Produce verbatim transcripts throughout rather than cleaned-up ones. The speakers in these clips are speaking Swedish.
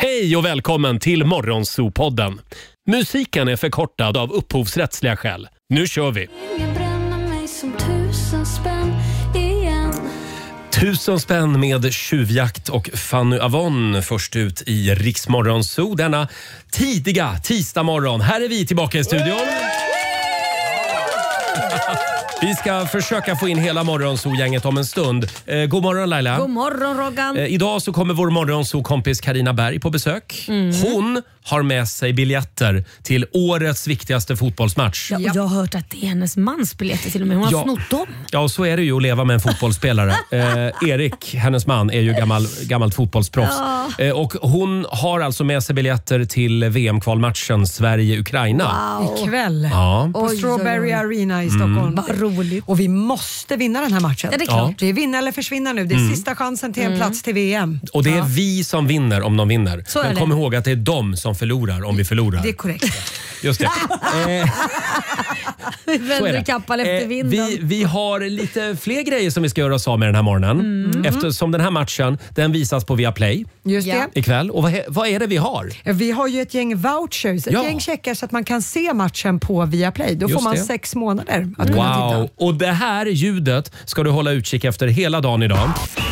Hej och välkommen till Morgonzoo-podden. Musiken är förkortad av upphovsrättsliga skäl. Nu kör vi! Tusen spänn med Tjuvjakt och Fanny Avon först ut i Rix Morgonzoo denna tidiga tisdag morgon. Här är vi tillbaka i studion. Vi ska försöka få in hela Morgonzoo-gänget om en stund. Eh, god morgon Laila. God morgon Roggan. Eh, idag så kommer vår Morgonzoo-kompis Carina Berg på besök. Mm. Hon har med sig biljetter till årets viktigaste fotbollsmatch. Ja, jag har hört att det är hennes mans biljetter till och med. Hon har ja. snott dem. Ja, så är det ju att leva med en fotbollsspelare. eh, Erik, hennes man, är ju gammal, gammalt fotbollsproffs. Ja. Eh, och hon har alltså med sig biljetter till V M-kvalmatchen Sverige-Ukraina. Wow. Ikväll. Ja. På Strawberry Arena i Stockholm. Mm. Vad roligt. Och vi måste vinna den här matchen. Ja, det är klart. Ja. Det är vinna eller försvinna nu. Det är mm. sista chansen till en mm. plats till V M. Och det är ja. vi som vinner om de vinner. Så Men kom det. ihåg att det är de som förlorar om vi förlorar. Det är korrekt. Just det. eh, vi vänder kappan efter eh, vinden. vi, vi har lite fler grejer som vi ska göra oss av med den här morgonen. Mm. Eftersom den här matchen, den visas på Viaplay. Just det. Ikväll. Och vad, vad är det vi har? Vi har ju ett gäng vouchers, ett ja. gäng checkar så att man kan se matchen på Viaplay. Då Just får man det. sex månader att wow. kunna titta. Och det här ljudet ska du hålla utkik efter hela dagen idag.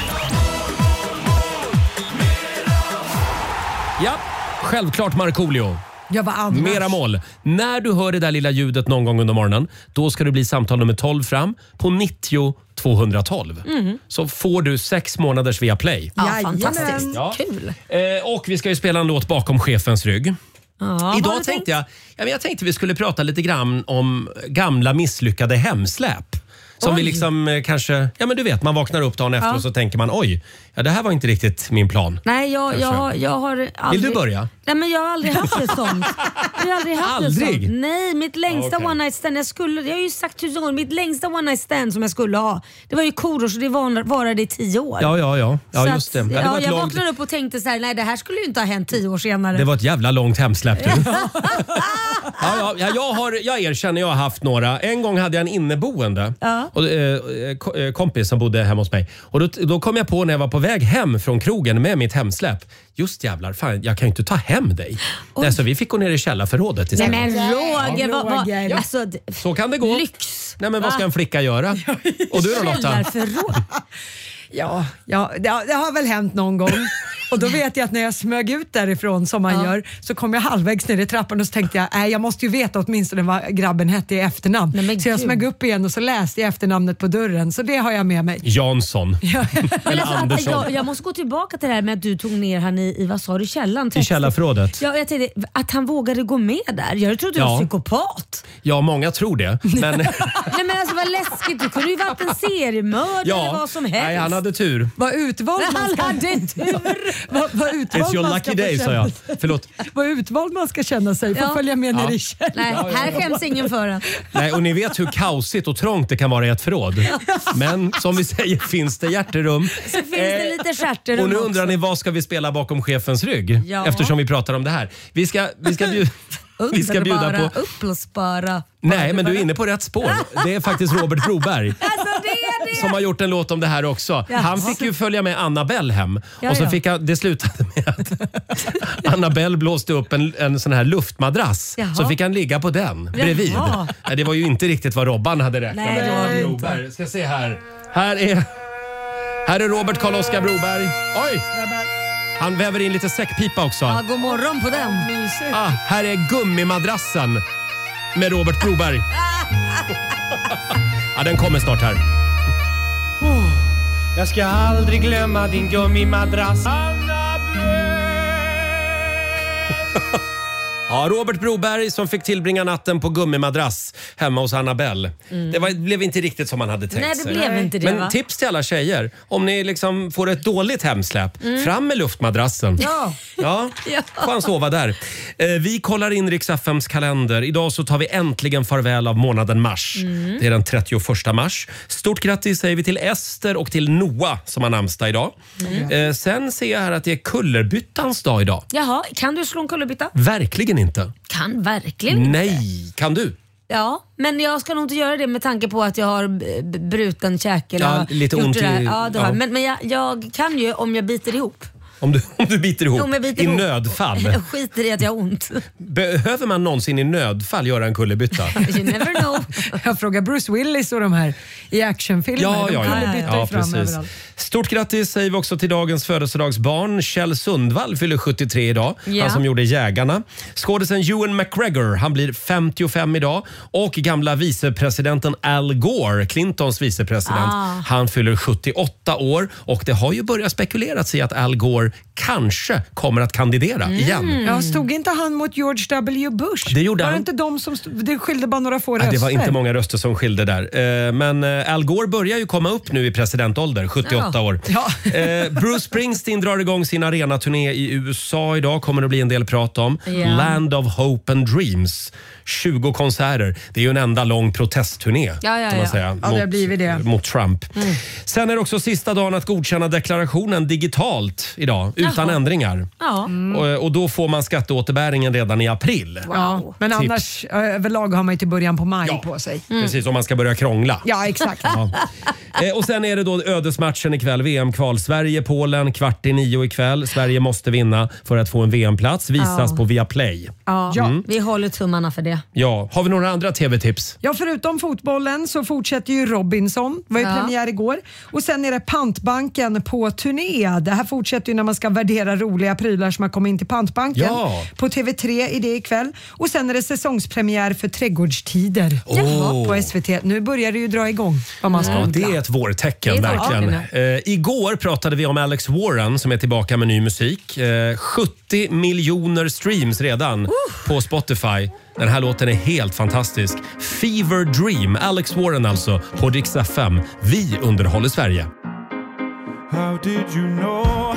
Ja, självklart Markoolio. Ja, vad annars? Mera mål. När du hör det där lilla ljudet någon gång under morgonen, då ska det bli samtal nummer tolv fram på nittio tvåhundratolv. Mm. Så får du sex månaders via Play. Ja, fantastiskt. Ja. Kul. Eh, och vi ska ju spela en låt bakom chefens rygg. Ja, Idag tänkte jag, ja, men jag tänkte vi skulle prata lite grann om gamla misslyckade hemsläp. Som oj. vi liksom eh, kanske, ja men du vet, man vaknar upp dagen efter ja. och så tänker man oj, ja det här var inte riktigt min plan. Nej, jag, jag, jag har aldrig... Vill du börja? Nej, men jag har aldrig haft det sånt. Jag har aldrig haft aldrig? det sånt. Nej, mitt längsta okay. one night stand, jag skulle, jag har ju sagt tusen gånger, mitt längsta one night stand som jag skulle ha, det var ju Korosh och det var, varade i tio år. Ja, ja, ja. Ja, så just det. Att, ja, det ja, var jag långt... vaknade upp och tänkte så här, nej det här skulle ju inte ha hänt tio år senare. Det var ett jävla långt hemsläpp du. ja, ja, ja, jag, har, jag erkänner, jag har haft några. En gång hade jag en inneboende ja. och, eh, kompis som bodde hemma hos mig. Och då, då kom jag på när jag var på väg hem från krogen med mitt hemsläpp. Just jävlar, fan, jag kan ju inte ta hem dig. Nej, så vi fick gå ner i källarförrådet istället. Nej men Roger, ja, vad, vad, ja. alltså, så kan det gå. Lyx. Nej men vad ska en flicka göra? Och du då Lotta? Källarförråd. Ja, ja det, har, det har väl hänt någon gång. Och då vet jag att när jag smög ut därifrån som man ja. gör, så kom jag halvvägs ner i trappan och så tänkte jag, nej jag måste ju veta åtminstone vad grabben hette i efternamn. Nej, så jag smög upp igen och så läste jag efternamnet på dörren. Så det har jag med mig. Jansson. Ja. Eller alltså, Andersson. Jag, jag måste gå tillbaka till det här med att du tog ner han i, i vad sa du, källaren? I källarförrådet. Ja, jag tänkte att han vågade gå med där. Jag trodde du ja. var psykopat. Ja, många tror det. Men... Nej men alltså vad läskigt, du kunde ju varit en seriemördare ja. eller vad som helst. Nej, han hade tur. Vad utvald man ska... Han hade tur. vad, vad utvald It's your man lucky ska day, sa jag. Förlåt. Vad utvald man ska känna sig. Får Ja. följa med Ja. ner i källaren. Nej, Ja, ja, här ja. skäms ingen för en. Nej, och ni vet hur kaosigt och trångt det kan vara i ett förråd. Men som vi säger, finns det hjärterum. Så finns det lite stjärterum Och nu också. undrar ni, vad ska vi spela bakom chefens rygg? Ja. Eftersom vi pratar om det här. Vi ska, vi ska, bjuda, vi ska bjuda Underbara, på... uppblåsbara. Nej, men du är inne på rätt spår. Det är faktiskt Robert Broberg. Alltså det är det. Som har gjort en låt om det här också. Ja. Han fick ju följa med Annabelle hem. Ja, och så ja. fick han, det slutade med att Annabelle blåste upp en, en sån här luftmadrass. Jaha. Så fick han ligga på den bredvid. Jaha. Nej, det var ju inte riktigt vad Robban hade räknat Nej, med. det var det Broberg. Ska se här. Här är, här är Robert Karl-Oskar Broberg. Oj! Han väver in lite säckpipa också. Ja, god morgon på den. Ah, här är gummimadrassen med Robert Broberg. Ja, den kommer snart här. Oh, jag ska aldrig glömma din gummimadrass. Ja, Robert Broberg som fick tillbringa natten på gummimadrass hemma hos Annabelle. Mm. Det, var, det blev inte riktigt som man hade tänkt Nej, det sig. blev inte det, Men va? tips till alla tjejer. Om ni liksom får ett dåligt hemsläp, mm. fram med luftmadrassen. Ja. Ja, Ja. får han sova där. Eh, vi kollar in Rix F M:s kalender. Idag så tar vi äntligen farväl av månaden mars. Mm. Det är den trettioförsta mars. Stort grattis säger vi till Ester och till Noah som har namnsdag idag. Mm. Eh, sen ser jag här att det är kullerbyttans dag idag. Jaha, kan du slå en kullerbytta? Verkligen inte. Kan verkligen inte. Nej, kan du? Ja, men jag ska nog inte göra det med tanke på att jag har b- bruten käke. Ja, lite ont i... Ja, det har. Ja. Men, men jag, jag kan ju om jag biter ihop. Om du, om du biter ihop Jo, men jag biter i ihop. nödfall. Jag skiter i att jag har ont. Behöver man någonsin i nödfall göra en kullerbytta? You never know. Jag frågar Bruce Willis och de här i actionfilmer. Ja, de ja, kan ja. byta ja fram precis. överallt. Stort grattis säger vi också till dagens födelsedagsbarn. Kjell Sundvall fyller sjuttiotre idag. Ja. Han som gjorde Jägarna. Skådisen Ewan McGregor, han blir femtiofem idag. Och gamla vicepresidenten Al Gore, Clintons vicepresident, Ah. han fyller sjuttioåtta år. Och det har ju börjat spekuleras i att Al Gore kanske kommer att kandidera Mm. igen. Ja, stod inte han mot George W. Bush? Det gjorde var han. det inte de som stod, det skilde bara några få Nej, röster? det var inte många röster som skilde där. Eh, Men eh, Al Gore börjar ju komma upp nu i presidentålder, sjuttioåtta Ja. år. Ja. Eh, Bruce Springsteen drar igång sin arenaturné i U S A idag. Kommer det bli en del prat om. Ja. Land of Hope and Dreams. tjugo konserter. Det är ju en enda lång protestturné Ja, ja, kan man ja. säga. Ja, det har blivit det. Mot Trump. Sen är det också sista dagen att godkänna deklarationen digitalt idag. Utan Jaha. ändringar. Ja. Och, och då får man skatteåterbäringen redan i april. Ja, men Tips. annars eh, överlag har man ju till början på maj Ja. på sig. Precis, om man ska börja krångla. Ja, exakt. Ja. Eh, och sen är det då ödesmatchen ikväll, V M-kval. Sverige-Polen, kvart i nio ikväll. Sverige måste vinna för att få en V M-plats. Visas Ja. på Viaplay. Ja. Ja. Vi håller tummarna för det. Ja, har vi några andra tv-tips? Ja, förutom fotbollen så fortsätter ju Robinson. Det var ju Ja. premiär igår. Och sen är det Pantbanken på turné. Det här fortsätter ju när man ska värdera roliga prylar som har kommit in till Pantbanken. Ja. På T V tre är det ikväll. Och sen är det säsongspremiär för Trädgårdstider Åh. på S V T. Nu börjar det ju dra igång vad man ska Ja, odla. det är ett vårtecken, Det är ett verkligen. vårtecken, Eh, igår pratade vi om Alex Warren som är tillbaka med ny musik. Eh, sjuttio miljoner streams redan på Spotify. Den här låten är helt fantastisk. Fever Dream, Alex Warren alltså, på Rix F M. Vi underhåller Sverige. How did you know?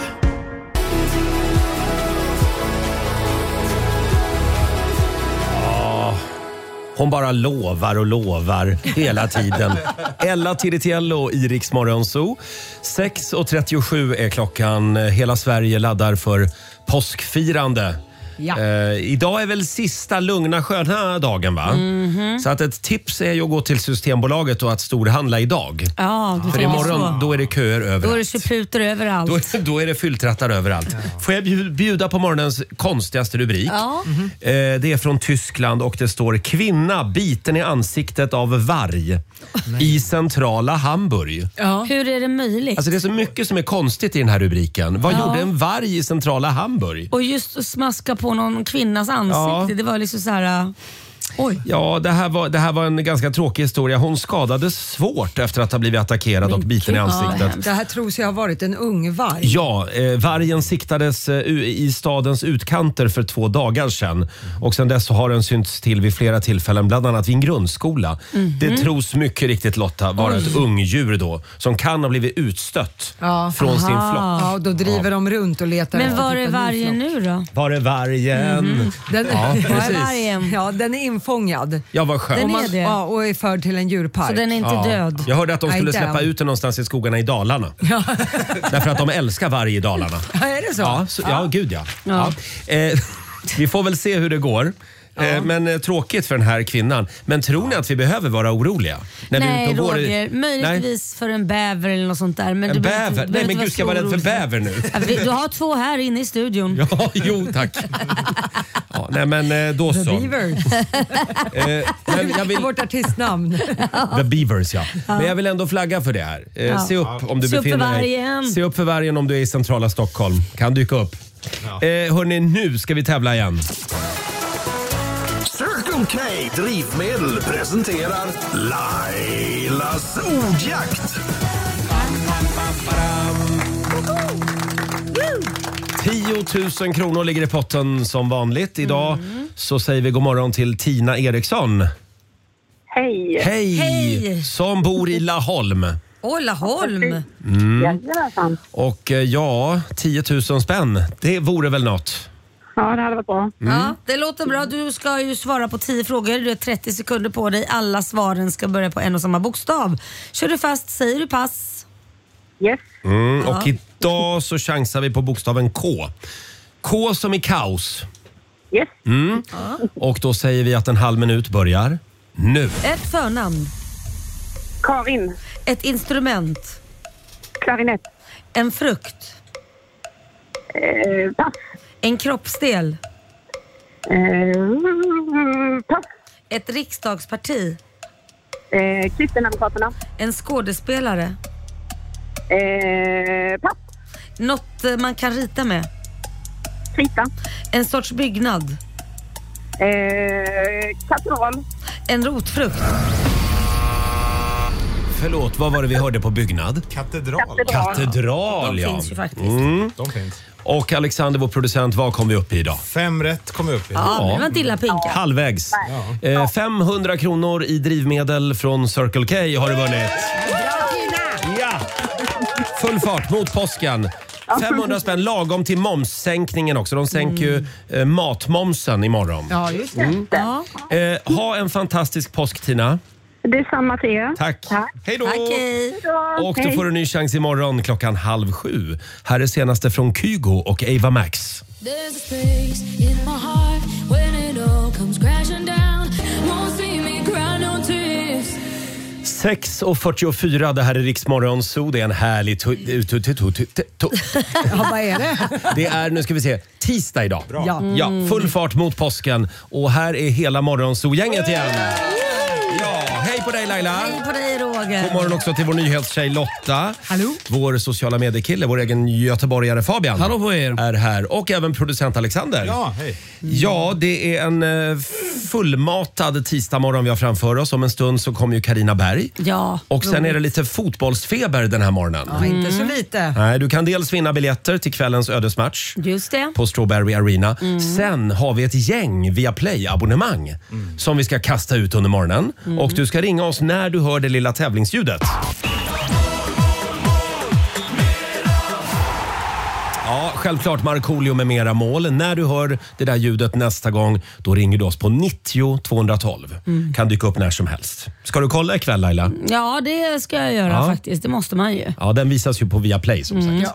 Hon bara lovar och lovar hela tiden. Ella Tiritiello i Rix Morgon Zoo. sex och trettiosju är klockan. Hela Sverige laddar för påskfirande. Ja. Eh, idag är väl sista lugna sköna dagen, va? Mhm. Så att ett tips är ju att gå till Systembolaget och att storhandla idag. Ja, du För tänker imorgon så. då är det köer Då är det överallt. suppluter överallt. Då är, då är det fylltrattar överallt. Får jag bjud- bjuda på morgonens konstigaste rubrik? Ja. Eh, det är från Tyskland och det står kvinna biten i ansiktet av varg i centrala Hamburg. Ja. Hur är det möjligt? Alltså det är så mycket som är konstigt i den här rubriken. Vad Ja. gjorde en varg i centrala Hamburg? Och just att smaska på någon kvinnas ansikte, Ja. det var liksom så här. äh, Oj. Ja, det här, var, det här var en ganska tråkig historia. Hon skadades svårt efter att ha blivit attackerad och biten i gud. ansiktet. Det här tros ju ha varit en ung varg. Ja, eh, vargen siktades eh, u- i stadens utkanter för två dagar sedan. Och sen dess så har den synts till vid flera tillfällen, bland annat vid en grundskola. Det tros mycket riktigt, Lotta, vara ett ungdjur då som kan ha blivit utstött Ja. från sin flock. Ja, och då driver de runt och letar Men efter var typ är en ny vargen flock. nu då? Var är vargen? Den, Ja, Var är precis. vargen? ja, den är infångad. Ja, vad skönt. Den Och, är man, det. ja, och är förd till en djurpark. Så den är inte Ja. död? Jag hörde att de skulle Nej, släppa damn. ut den någonstans i skogarna i Dalarna. Därför att de älskar varg i Dalarna. Ja, är det så? Ja, så, ja gud ja. ja. Eh, vi får väl se hur det går. Eh, men eh, tråkigt för den här kvinnan. Men tror ni att vi behöver vara oroliga? När vi är Nej ute och går i- Roger, möjligtvis för en bäver eller något sånt där. Men En du behöver bäver? inte- Nej behöver men inte gud, ska jag vara vara rädd för så orolig. bäver nu? Ja, vi- Du har två här inne i studion. Ja, jo tack. Ja, nej men eh, då The så. Beavers. Eh, men jag vill, Vårt artistnamn. The Beavers ja. Men jag vill ändå flagga för det här. Eh, Se upp om du Se upp för befinner dig. vargen. Se upp för vargen om du är i centrala Stockholm. Kan dyka upp. Eh, hörni, nu ska vi tävla igen. Circle K Drivmedel presenterar Lailas ordjakt. tio tusen kronor ligger i potten som vanligt. Idag så säger vi god morgon till Tina Eriksson. Hej! Hej! Hej. Som bor i Laholm. Åh, Laholm. Jajamensan. Och eh, ja, tio tusen spänn. Det vore väl något. Ja, det hade varit bra. Ja, det låter bra. Du ska ju svara på tio frågor. Du har trettio sekunder på dig. Alla svaren ska börja på en och samma bokstav. Kör du fast säger du pass. Yes. Mm, och idag så chansar vi på bokstaven K. K som i kaos. Yes. Och då säger vi att en halv minut börjar nu. Ett förnamn. Karin. Ett instrument. Klarinett. En frukt. Eh, pass. En kroppsdel. Eh, pass. Ett riksdagsparti. Eh, Kristdemokraterna. En skådespelare. Eh, pass. Något eh, man kan rita med. Krita. En sorts byggnad. Eh, katedral. En rotfrukt. Förlåt, vad var det vi hörde på byggnad? Katedral. Katedral. Katedral, De ja. finns ju faktiskt. Mm. De finns. Och Alexander, vår producent, vad kom vi upp i idag? Fem rätt kom vi upp i. Ja, men det var inte illa pinkat. Halvvägs. Eh, femhundra kronor i drivmedel från Circle K har du vunnit. Ja! Full fart mot påsken. femhundra spänn lagom till momssänkningen också. De sänker ju eh, matmomsen imorgon. Ja, just det. Mm. Ja. Eh, ha en fantastisk påsk, Tina. Det är samma till er. Tack. Tack. Hej då! Tack, hej. Och då får du en ny chans imorgon klockan halv sju. Här är senaste från Kygo och Ava Max. There's a space in my heart when it all comes crashing down. Won't see me cry no tears. sex och fyrtiofyra, det här är Riksmorgon Zoo. Det är en härlig... Tu- tu- tu- tu- tu- tu- Ja, vad är det? Det är, nu ska vi se, tisdag idag. Ja. Ja, full fart mot påsken. Och här är hela Morgonzoo-gänget igen. Ja, hej på dig Laila. Hej på dig Roger. God morgon också till vår nyhetstjej Lotta. Hallå. Vår sociala mediekille, vår egen göteborgare Fabian. Hallå på er. Är här. Och även producent Alexander. Ja, hej. Ja, det är en eh, fullmatad tisdagmorgon vi har framför oss. Om en stund så kommer ju Carina Berg. Ja. Och sen är det lite fotbollsfeber den här morgonen. Ja, inte så lite. Nej, du kan dels vinna biljetter till kvällens ödesmatch Just det. på Strawberry Arena. Sen har vi ett gäng via Play-abonnemang som vi ska kasta ut under morgonen. Och du ska ringa oss när du hör det lilla tävlingsljudet. Ja, självklart Markoolio med mera mål. När du hör det där ljudet nästa gång, då ringer du oss på nittio tvåhundratolv. Kan dyka upp när som helst. Ska du kolla ikväll Laila? Ja, det ska jag göra Ja. faktiskt. Det måste man ju. Ja, den visas ju på Viaplay som sagt.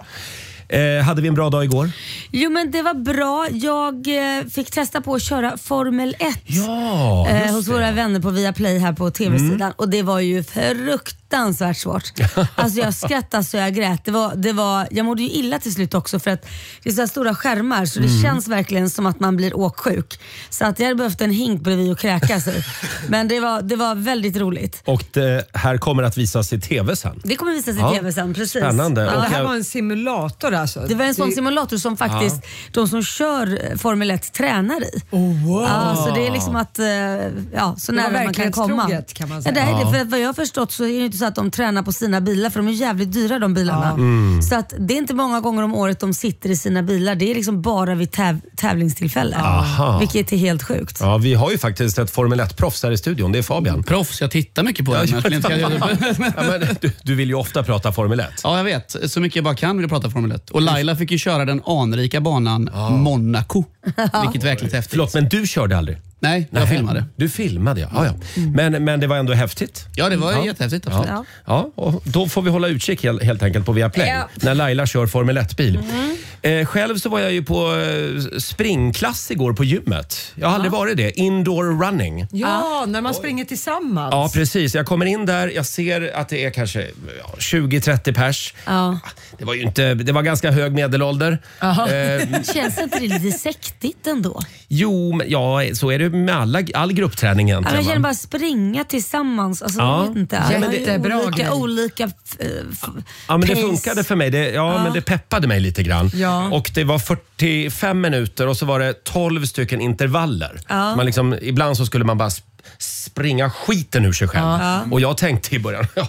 Eh, hade vi en bra dag igår? Jo, men det var bra. Jag eh, fick testa på att köra Formel ett Ja, eh, just hos det. våra vänner på Viaplay här på tv-sidan. Och det var ju fruktansvärt svårt. Alltså jag skrattade så jag grät. Det var, det var, jag mådde ju illa till slut också för att det är så här stora skärmar så det känns verkligen som att man blir åksjuk. Så att jag hade behövt en hink bredvid och kräkas i. Men det var, det var väldigt roligt. Och det här kommer att visas i tv sen. Det kommer visas i Ja. tv sen, precis. Spännande. Ja, Och det här jag- var en simulator alltså. Det var en sån Det- simulator som faktiskt de som kör Formel ett tränar i. Oh, wow. Ja, så det är liksom att, eh, ja, så Det var nära man kan komma. verklighetstroget, kan man Ja, säga. det är Ja. det, för att vad jag har förstått så är det inte så att de tränar på sina bilar för de är jävligt dyra de bilarna. Så att det är inte många gånger om året de sitter i sina bilar. Det är liksom bara vid täv- tävlingstillfälle. Aha. Vilket är helt sjukt. Ja, vi har ju faktiskt ett Formel ett-proffs här i studion. Det är Fabian. Proffs, jag tittar mycket på det. Men jag skulle inte ska göra det. Ja, men du, du vill ju ofta prata Formel ett. Ja, jag vet. Så mycket jag bara kan vill jag prata Formel ett. Och Laila fick ju köra den anrika banan Monaco. Vilket verkligt häftigt. Förlåt, men du körde aldrig? Nej, jag Nähä. filmade. Du filmade, ja. ja, ja. Men, men det var ändå häftigt. Ja, det var Ja. jättehäftigt. Absolut. Ja. Ja, och då får vi hålla utkik helt, helt enkelt på Viaplay Ja. när Laila kör Formel ett-bil. Eh, själv så var jag ju på eh, springklass igår på gymmet. Jag har aldrig varit det. Indoor running. Ja, när man springer tillsammans. Ja, precis. Jag kommer in där, jag ser att det är kanske ja, tjugo trettio pers. Ja. Det var ju inte, det var ganska hög medelålder. Eh, Känns inte det lite sektigt ändå? jo, men, ja, så är det med alla, all gruppträning Ja, egentligen. jag känner va? bara springa tillsammans. Alltså, Ja. jag vet inte. Alla har ju Jättebra grej. olika, olika f- f- Ja, men det pace. funkade för mig. Det, ja, men det peppade mig lite grann. Ja. Och det var fyrtiofem minuter och så var det tolv stycken intervaller. Ja. Man liksom, ibland så skulle man bara sp- springa skiten ur sig själv. Och jag tänkte i början, ja,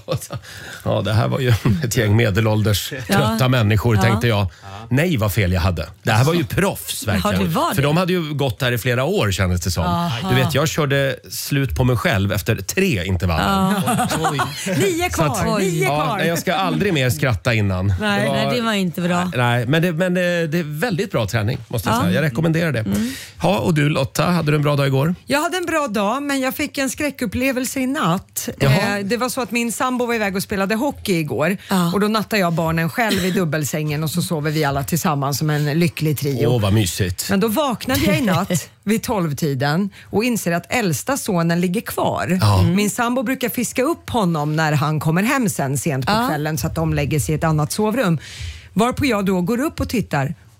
ja det här var ju ett gäng medelålders trötta människor, tänkte jag. Nej, vad fel jag hade. Det här var ju proffs verkligen. Ja, det var det. För de hade ju gått där i flera år kändes det som. Du vet, jag körde slut på mig själv efter tre intervaller. Oj. Nio kvar, Oj. nio Ja, kvar. nej, jag ska aldrig mer skratta innan. Nej, var- Nej, det var inte bra. Nej, men, det, men det, det är väldigt bra träning måste jag Ja. säga. Jag rekommenderar det. Ja, och du Lotta, hade du en bra dag igår? Jag hade en bra dag men jag fick en skräckupplevelse i natt. Jaha. Eh, det var så att min sambo var iväg och spelade hockey igår Ja. och då nattade jag barnen själv i dubbelsängen och så sover vi alla tillsammans som en lycklig trio. Åh, vad mysigt. Men då vaknade jag i natt vid tolvtiden och inser att äldsta sonen ligger kvar. Min sambo brukar fiska upp honom när han kommer hem sen sent på Ja. kvällen så att de lägger sig i ett annat sovrum. Varpå jag då går upp och tittar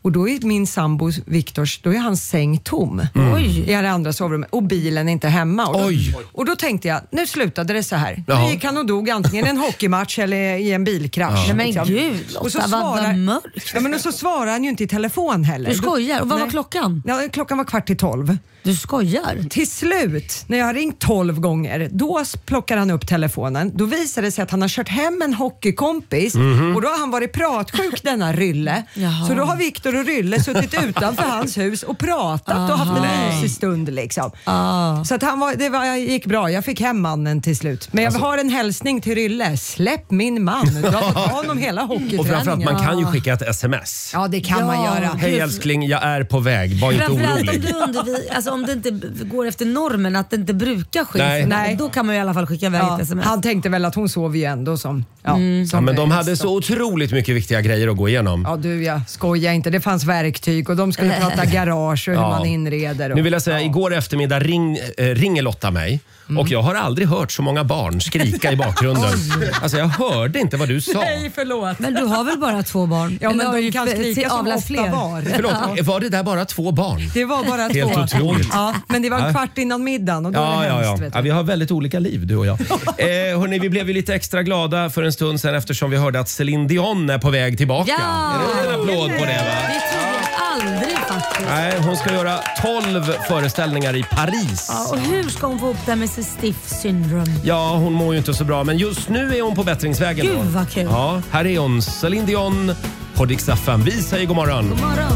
Och då är min sambo Viktors, då är hans säng tom. Mm. Oj. I alla andra sovrummet. Och bilen är inte hemma. Och då, Oj. och då tänkte jag, nu slutade det så här. Jaha. Nu gick han och dog antingen i en hockeymatch eller i en bilkrasch. Nej men liksom. gud, Och så Lotta, vad, vad svarar, mörkt. ja, men och så svarar han ju inte i telefon heller. Du skojar. Och vad Nej. var klockan? Ja, klockan var kvart i tolv. Du skojar? Till slut, när jag har ringt tolv gånger, då plockar han upp telefonen. Då visar det sig att han har kört hem en hockeykompis Mhm. och då har han varit pratsjuk denna Rylle. Jaha. Så då har Viktor och Rylle suttit utanför hans hus och pratat och haft en mysig stund liksom. Ah. Så att han var, det var, gick bra. Jag fick hem mannen till slut. Men jag Alltså- har en hälsning till Rylle. Släpp min man. Du har fått honom hela Och framförallt, hockeyträningen. man kan ju skicka ett sms. Ja, det kan man Ja. göra. Hej älskling, jag är på väg. Var inte Framförallt om, orolig. du undervi- alltså om det inte b- går efter normen, att det inte brukar ske. Nej. för någon, Nej. Då kan man ju i alla fall skicka iväg Ja, ett sms. han tänkte väl att hon sov ju ändå som... Ja, Mm. som Ja, men de det- hade så otroligt mycket viktiga grejer att gå igenom. Ja du, jag skojar inte. Det fanns verktyg och de skulle prata garage och hur Ja. man inreder. Och, Nu vill jag säga, igår eftermiddag ring, eh, ringer Lotta mig och jag har aldrig hört så många barn skrika i bakgrunden. Alltså jag hörde inte vad du sa. Nej, förlåt. Men du har väl bara två barn? Ja, men Eller har de du kan f- skrika som avlat åtta fler? var. Förlåt, var det där bara två barn? Det var bara Helt två. otroligt. Ja, men det var en Ja. kvart innan middagen och då Ja, är det ja, hemskt. ja. Vet ja. du. Vi har väldigt olika liv, du och jag. eh, hörni, vi blev ju lite extra glada för en stund sedan eftersom vi hörde att Céline Dion är på väg tillbaka. Ja! Är det en applåd på det, va? Det tror jag aldrig faktiskt. Nej, hon ska göra tolv föreställningar i Paris. Ja, och hur ska hon få upp det här med sitt stiff syndrome? Ja, hon mår ju inte så bra, men just nu är hon på bättringsvägen. Gud, då. vad kul. Ja, här är hon, Céline Dion på Dix F M. Vi säger god morgon. God morgon.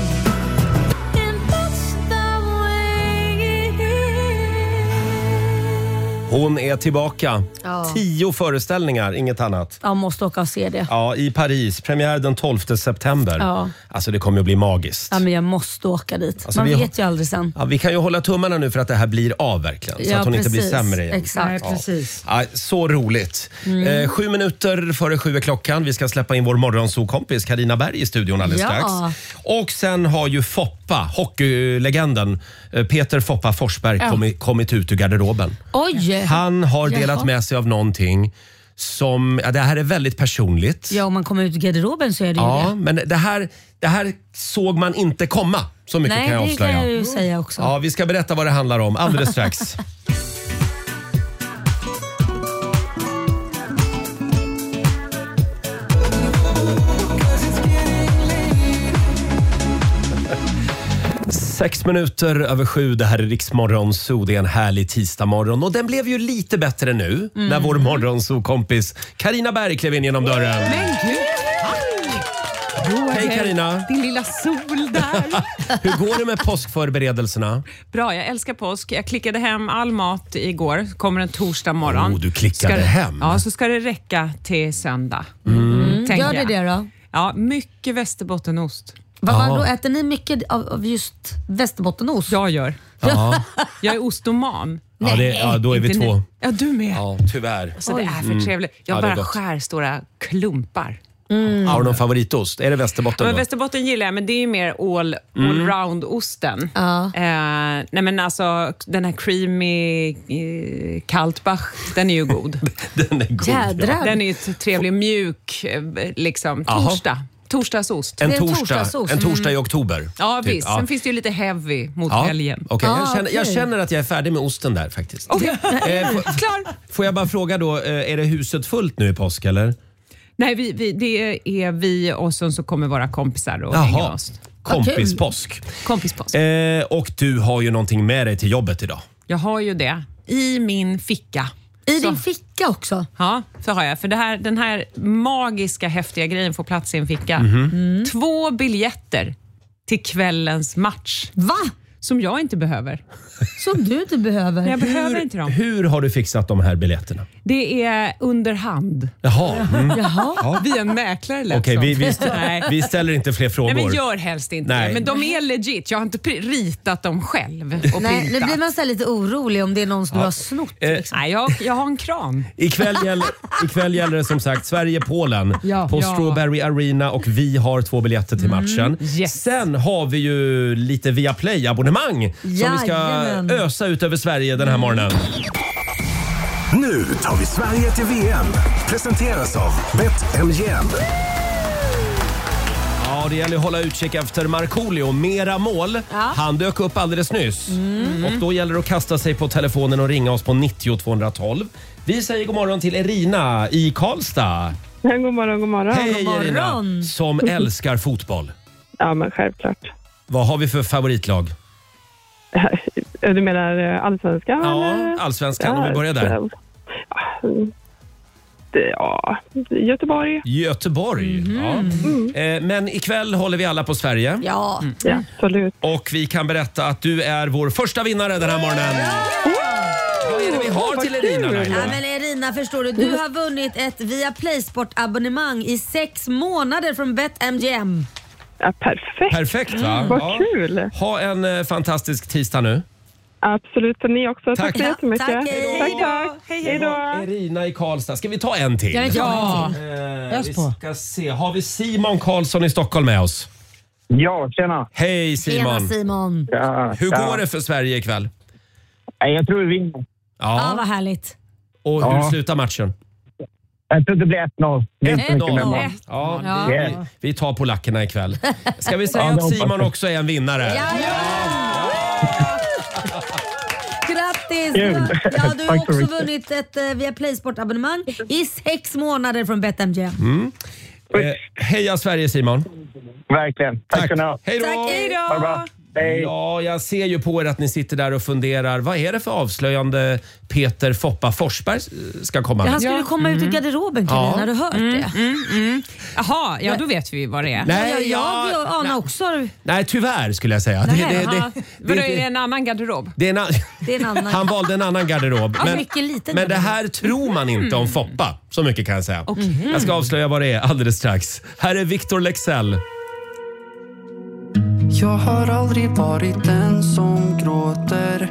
Hon är tillbaka. Ja. Tio föreställningar, inget annat. Jag måste åka och se det. Ja, i Paris. Premiär den tolfte september. Ja. Alltså det kommer att bli magiskt. Ja, men jag måste åka dit. Alltså, Man vi har- vet ju aldrig sen. Ja, vi kan ju hålla tummarna nu för att det här blir av verkligen. Så Ja, att hon inte blir precis. sämre igen. Exakt. Nej, precis. Ja, så roligt. Mm. Eh, sju minuter före sju är klockan. Vi ska släppa in vår morgonsokompis Carina Berg i studion alldeles Ja. strax. Och sen har ju Foppa, hockeylegenden eh, Peter Foppa Forsberg Ja. kommit, kommit ut ur garderoben. Oj! Han har delat Jaha. med sig av någonting som, ja, det här är väldigt personligt. Ja, om man kommer ut ur garderoben så är det ju Ja, det. men det här, det här såg man inte komma. Så mycket Nej, kan jag det avslöja. kan jag ju säga också. Ja, vi ska berätta vad det handlar om alldeles strax. Sex minuter över sju, det här är Riksmorgon Zoo. Det är en härlig tisdagmorgon och den blev ju lite bättre nu Mm. när vår morgonzoo-kompis Carina Berg klev in genom dörren. Men gud, Hej Carina! din lilla sol där. Hur går det med påskförberedelserna? Bra, jag älskar påsk. Jag klickade hem all mat igår. Kommer en torsdag morgon. Oh, du klickade ska det, hem? Ja, så ska det räcka till söndag. Mm. tänker Gör det jag. det då? Ja, mycket västerbottenost. Vad Ja. då äter ni mycket av, av just västerbottenost? Jag gör. Ja, Jag är ostoman. ja, det, ja då är vi Inte två. ni. Ja, du med. Ja, tyvärr. Så det är för Mm. trevligt. Jag Ja, det är bara gott. skär stora klumpar. Har du någon favoritost? Är det Västerbotten Ja, men då? Västerbotten gillar jag, men det är mer all, Mm. allround-osten. Ja. Eh, nej men alltså, den här creamy eh, Kaltbach, den är ju god. Den är god. Jädrar. Den är ju t- trevlig, mjuk, eh, liksom. Jaha. Torsdag. Torsdagsost. En Det är en torsdag, torsdagsost. en torsdag i oktober. Ja, typ. visst. Ja. Sen finns det ju lite heavy mot Ja, helgen. okej. Ah, jag, känner, jag okej. känner att jag är färdig med osten där faktiskt. Okej, Eh, får, klar. får jag bara fråga då, eh, är det huset fullt nu i påsk eller? Nej, vi, vi, det är vi och sen så kommer våra kompisar och hänga Jaha, oss. kompispåsk. Kompispåsk. Eh, och du har ju någonting med dig till jobbet idag. Jag har ju det i min ficka. I Så- din ficka också? Ja, så har jag. För det här, den här magiska, häftiga grejen får plats i en ficka. Mhm. Två biljetter till kvällens match. Va? Som jag inte behöver. Som du inte behöver? Jag behöver inte dem. Hur har du fixat de här biljetterna? Det är under hand. Jaha. Mm. Jaha. Via en mäklare lätt Okej, som. vi, vi, stä- Nej. vi ställer inte fler frågor. Nej, men gör helst inte Nej. det. Men de är legit. Jag har inte pri- ritat dem själv och Nej, nu printat. blir man så här lite orolig om det är någon som du har snott. Eh, Nej, jag, jag har en kran. Ikväll gäller, ikväll gäller det som sagt Sverige-Polen Ja. på Ja. Strawberry Arena och vi har två biljetter till matchen. Yes. Sen har vi ju lite Viaplay-abonnemang som vi ska Jajamän. ösa ut över Sverige den här morgonen. Nu tar vi Sverige till V M. Presenteras av BetMGM. Ja, Ja, det gäller att hålla utkik efter Markoolio. Mera mål. Ja. Han dök upp alldeles nyss. Mm. Och då gäller det att kasta sig på telefonen och ringa oss på nittio tvåhundratolv. Vi säger god morgon till Erina i Karlstad. God morgon, god morgon. Hej God morgon. Erina, som älskar fotboll. Ja, men självklart. Vad har vi för favoritlag? Du menar allsvenskan? Ja, eller? allsvenskan, om vi börjar där. Ja, det- ja, Göteborg. Göteborg, ja. Eh, Men ikväll håller vi alla på Sverige. Ja. Ja, absolut. Och vi kan berätta att du är vår första vinnare den här morgonen. Vad är det vi har till Erina, Laila? Ja, men Erina, förstår du, du har vunnit ett Viaplay Sport-abonnemang i sex månader från BetMGM. Ja, perfekt. Perfekt va? Vad kul. Ha en eh, fantastisk tisdag nu. Absolut, för ni också. Tack, Tack. så jättemycket. Tack, hej. tack, tack. Hej då. Erina i Karlstad. Ska vi ta en till? Ja, vi tar en till. Eh, vi ska se. Har vi Simon Karlsson i Stockholm med oss? Ja, tjena. Hej Tjena Simon. Simon. Ja, Hur ja. går det för Sverige ikväll? Nej, jag tror vi vinner. Ja, Ja. vad härligt. Och hur Ja. slutar matchen? Jag tror det blir ett noll. Det är inte mycket mer ett noll. mål. Ja, Ja. vi, vi tar polackerna ikväll. Ska vi säga Ja, det att hoppas Simon jag. också är en vinnare? Ja, Grattis! Kul. Ja, du har Tack så också mycket. vunnit ett uh, Viaplay Sport-abonnemang i sex månader från BetMGM. Mm. Eh, heja Sverige Simon. Verkligen. Tack ska ni ha. Hej då! Tack, hej Ha det bra. Hej. Ja, jag ser ju på er att ni sitter där och funderar. Vad är det för avslöjande Peter Foppa Forsberg ska komma Ja, med? han skulle komma ut ur garderoben, Carina. Ja. Har du hört det? Mm, mm. Jaha, ja då vet vi vad det är. Nej, Ja, ja, jag anar också. nej, tyvärr skulle jag säga. Det, det, det, Jaha. det, Vadå, är det det, en annan garderob? det är en, an- Det är en annan. han valde en annan garderob. Men, mycket liten men det garderob. här tror man inte om Foppa. Så mycket kan jag säga. Jag ska avslöja vad det är alldeles strax. Här är Victor Leksell. Jag har aldrig varit den som gråter.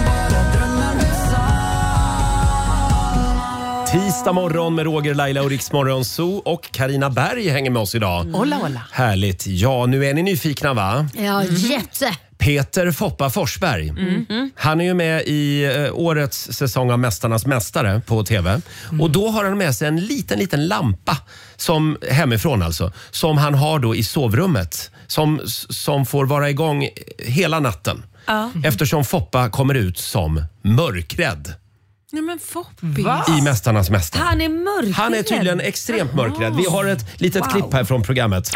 Tisdag morgon med Roger, Laila och Riksmorgon Zoo och Carina Berg hänger med oss idag. Olla, olla. Härligt. Ja, nu är ni nyfikna va? Ja, jätte. Peter Foppa Forsberg. Mm. Han är ju med i eh, årets säsong av Mästarnas mästare på T V. Och då har han med sig en liten, liten lampa som, hemifrån alltså, som han har då i sovrummet. Som, som får vara igång hela natten. Ja. Eftersom Foppa kommer ut som mörkrädd Nej men Foppi. i Mästarnas mästare. Han är mörkrädd. Han är tydligen extremt mörkrädd. Vi har ett litet Wow. klipp här från programmet.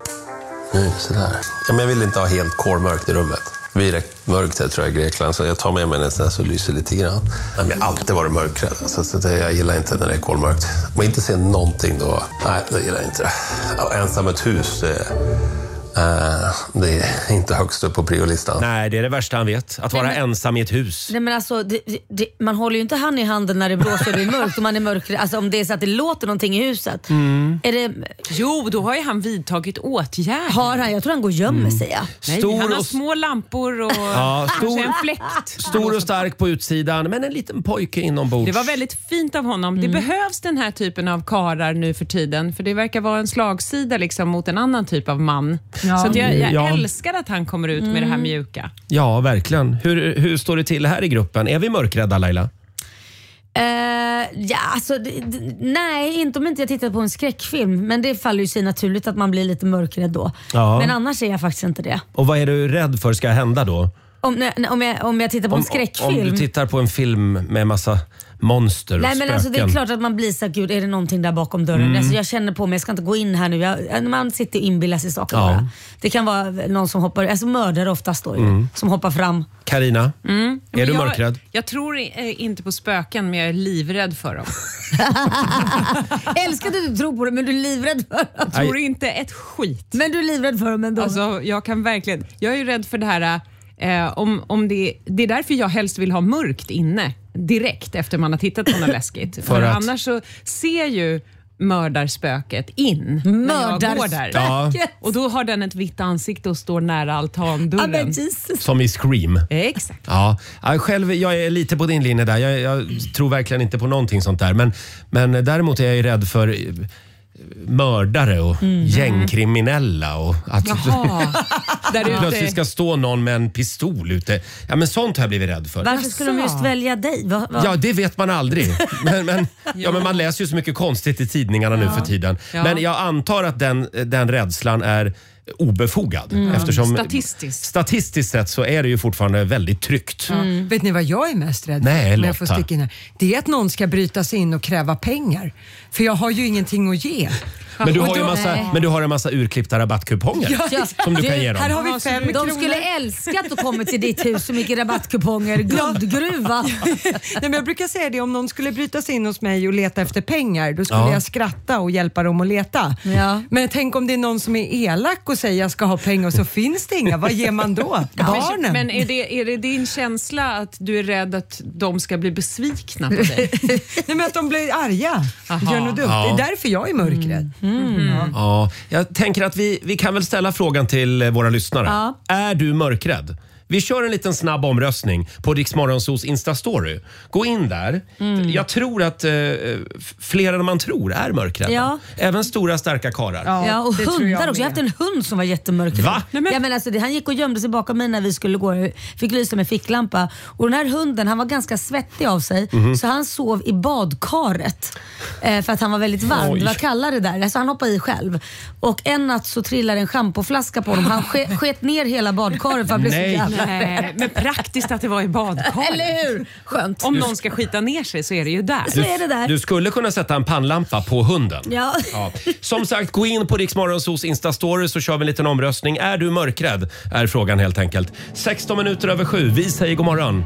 Nu, sådär. Ja, men jag vill inte ha helt kolmörkt i rummet. Vi är rätt mörkt här tror jag i Grekland, så jag tar med mig nästan så lyser lite grann. Men jag har alltid varit mörkrädd, alltså, så det, jag gillar inte när det är kolmörkt. Om jag inte ser någonting då, nej, då gillar jag inte det. Ja, ensam ett hus, det, uh, det är inte högst upp på priolistan. Nej, det är det värsta han vet. Att vara Nej, men- ensam i ett hus. Nej, men alltså, det, det, man håller ju inte hand i handen när det blåser och det är mörkt och man är mörkrädd. Alltså om det är så att det låter någonting i huset. Mm. Är det, Jo, då har ju han vidtagit åtgärder. har han? Jag tror han går och gömmer sig. Ja. Nej, Stor han har och- små lampor och Ja, kanske stor- en fläkt. Stor och stark på utsidan, men en liten pojke inombords. Det var väldigt fint av honom. Det behövs den här typen av karar nu för tiden. För det verkar vara en slagsida liksom mot en annan typ av man. Ja. Så att jag, jag Ja. älskar att han kommer ut med det här mjuka. Ja, verkligen. Hur, hur står det till här i gruppen? Är vi mörkrädda, Laila? Eh, ja, alltså, det, det, nej, inte om inte jag tittar på en skräckfilm. Men det faller ju sig naturligt att man blir lite mörkrädd då. Ja. Men annars är jag faktiskt inte det. Och vad är du rädd för ska hända då? Om, nej, om, jag, om jag tittar på en Om, skräckfilm. om du tittar på en film med massa monster och Nej, men spöken. alltså, det är klart att man blir så här, gud är det någonting där bakom dörren? Mm. Alltså, jag känner på mig, jag ska inte gå in här nu. Jag, man sitter och inbillar sig saker Ja. bara. Det kan vara någon som hoppar, alltså mördare oftast då ju, Mm. som hoppar fram. Carina, Mm. är Men du jag, mörkrädd? Jag tror eh, inte på spöken, men jag är livrädd för dem. Älskar att du tror på det men du är livrädd för dem. Jag tror inte ett skit. Men du är livrädd för dem ändå. Alltså, jag kan verkligen... Jag är ju rädd för det här... Eh, om, om det, det är därför jag helst vill ha mörkt inne direkt efter man har tittat på något läskigt. För, För att- annars så ser ju mördarspöket in när jag går där. Ja. Och då har den ett vitt ansikte och står nära Ja, altandörren. men Jesus. Som i Scream. Exakt. Ja, jag själv, jag är lite på din linje där. Jag, jag tror verkligen inte på någonting sånt där. Men, men däremot är jag ju rädd för eh, mördare och gängkriminella. Och att Jaha. Där ute. plötsligt ska stå någon med en pistol ute. Ja, men sånt har jag blivit rädd för. Varför skulle de just välja dig? Va, va? Ja, det vet man aldrig. Men, men, ja, men man läser ju så mycket konstigt i tidningarna nu för tiden. Ja. Men jag antar att den, den rädslan är obefogad. Mm. Eftersom Statistiskt. statistiskt sett så är det ju fortfarande väldigt tryggt. Mm. Vet ni vad jag är mest rädd för? Nej, Om jag får Lotta. sticka in här? Det är att någon ska bryta sig in och kräva pengar. För jag har ju ingenting att ge. Men du, Och har ju då- massa, men du har en massa urklippta rabattkuponger Ja. som du kan ge dem. Här har vi fem De kronor. skulle älskat att komma till ditt hus så mycket rabattkuponger. Guldgruva. Nej, men jag brukar säga det, om någon skulle bryta sig in hos mig och leta efter pengar, då skulle Ja. jag skratta och hjälpa dem att leta. Ja. Men tänk om det är någon som är elak och säger jag ska ha pengar och så finns det inga. Vad ger man då? Barnen? Men, men är, det, är det din känsla att du är rädd att de ska bli besvikna på dig? Nej, men att de blir arga. Aha. Gör något dumt. Ja. Det är därför jag är mörkrädd. Mm. Ja. Ja, jag tänker att vi, vi kan väl ställa frågan till eh, våra lyssnare. Ja. Är du mörkrädd? Vi kör en liten snabb omröstning på Rix Morgonzos Insta-story. Gå in där. Mm. Jag tror att eh, f- fler än man tror är mörkrädda. Ja. Även stora starka karlar. Ja, och det tror jag hundar också. Jag har med. haft en hund som var jättemörk. Va? Ja, men alltså, det, han gick och gömde sig bakom mig när vi skulle gå. Jag fick lysa med ficklampa. Och den här hunden, han var ganska svettig av sig. Mhm. Så han sov i badkaret. Eh, för att han var väldigt varm. Oj. Det var kallare där. Så han hoppade i själv. Och en natt så trillade en schampoflaska på honom. Han sk- sket ner hela badkaret för han blev så Nej. jävla Nej, men praktiskt att det var i badkaret. Eller hur? Skönt. Om någon ska skita ner sig så är det ju där. Så är det där. Du skulle kunna sätta en pannlampa på hunden. Ja. Ja. Som sagt, gå in på Rix Morgonzos Insta-story så kör vi en liten omröstning. Är du mörkrädd? Är frågan helt enkelt. sexton minuter över sju. Vi säger god morgon.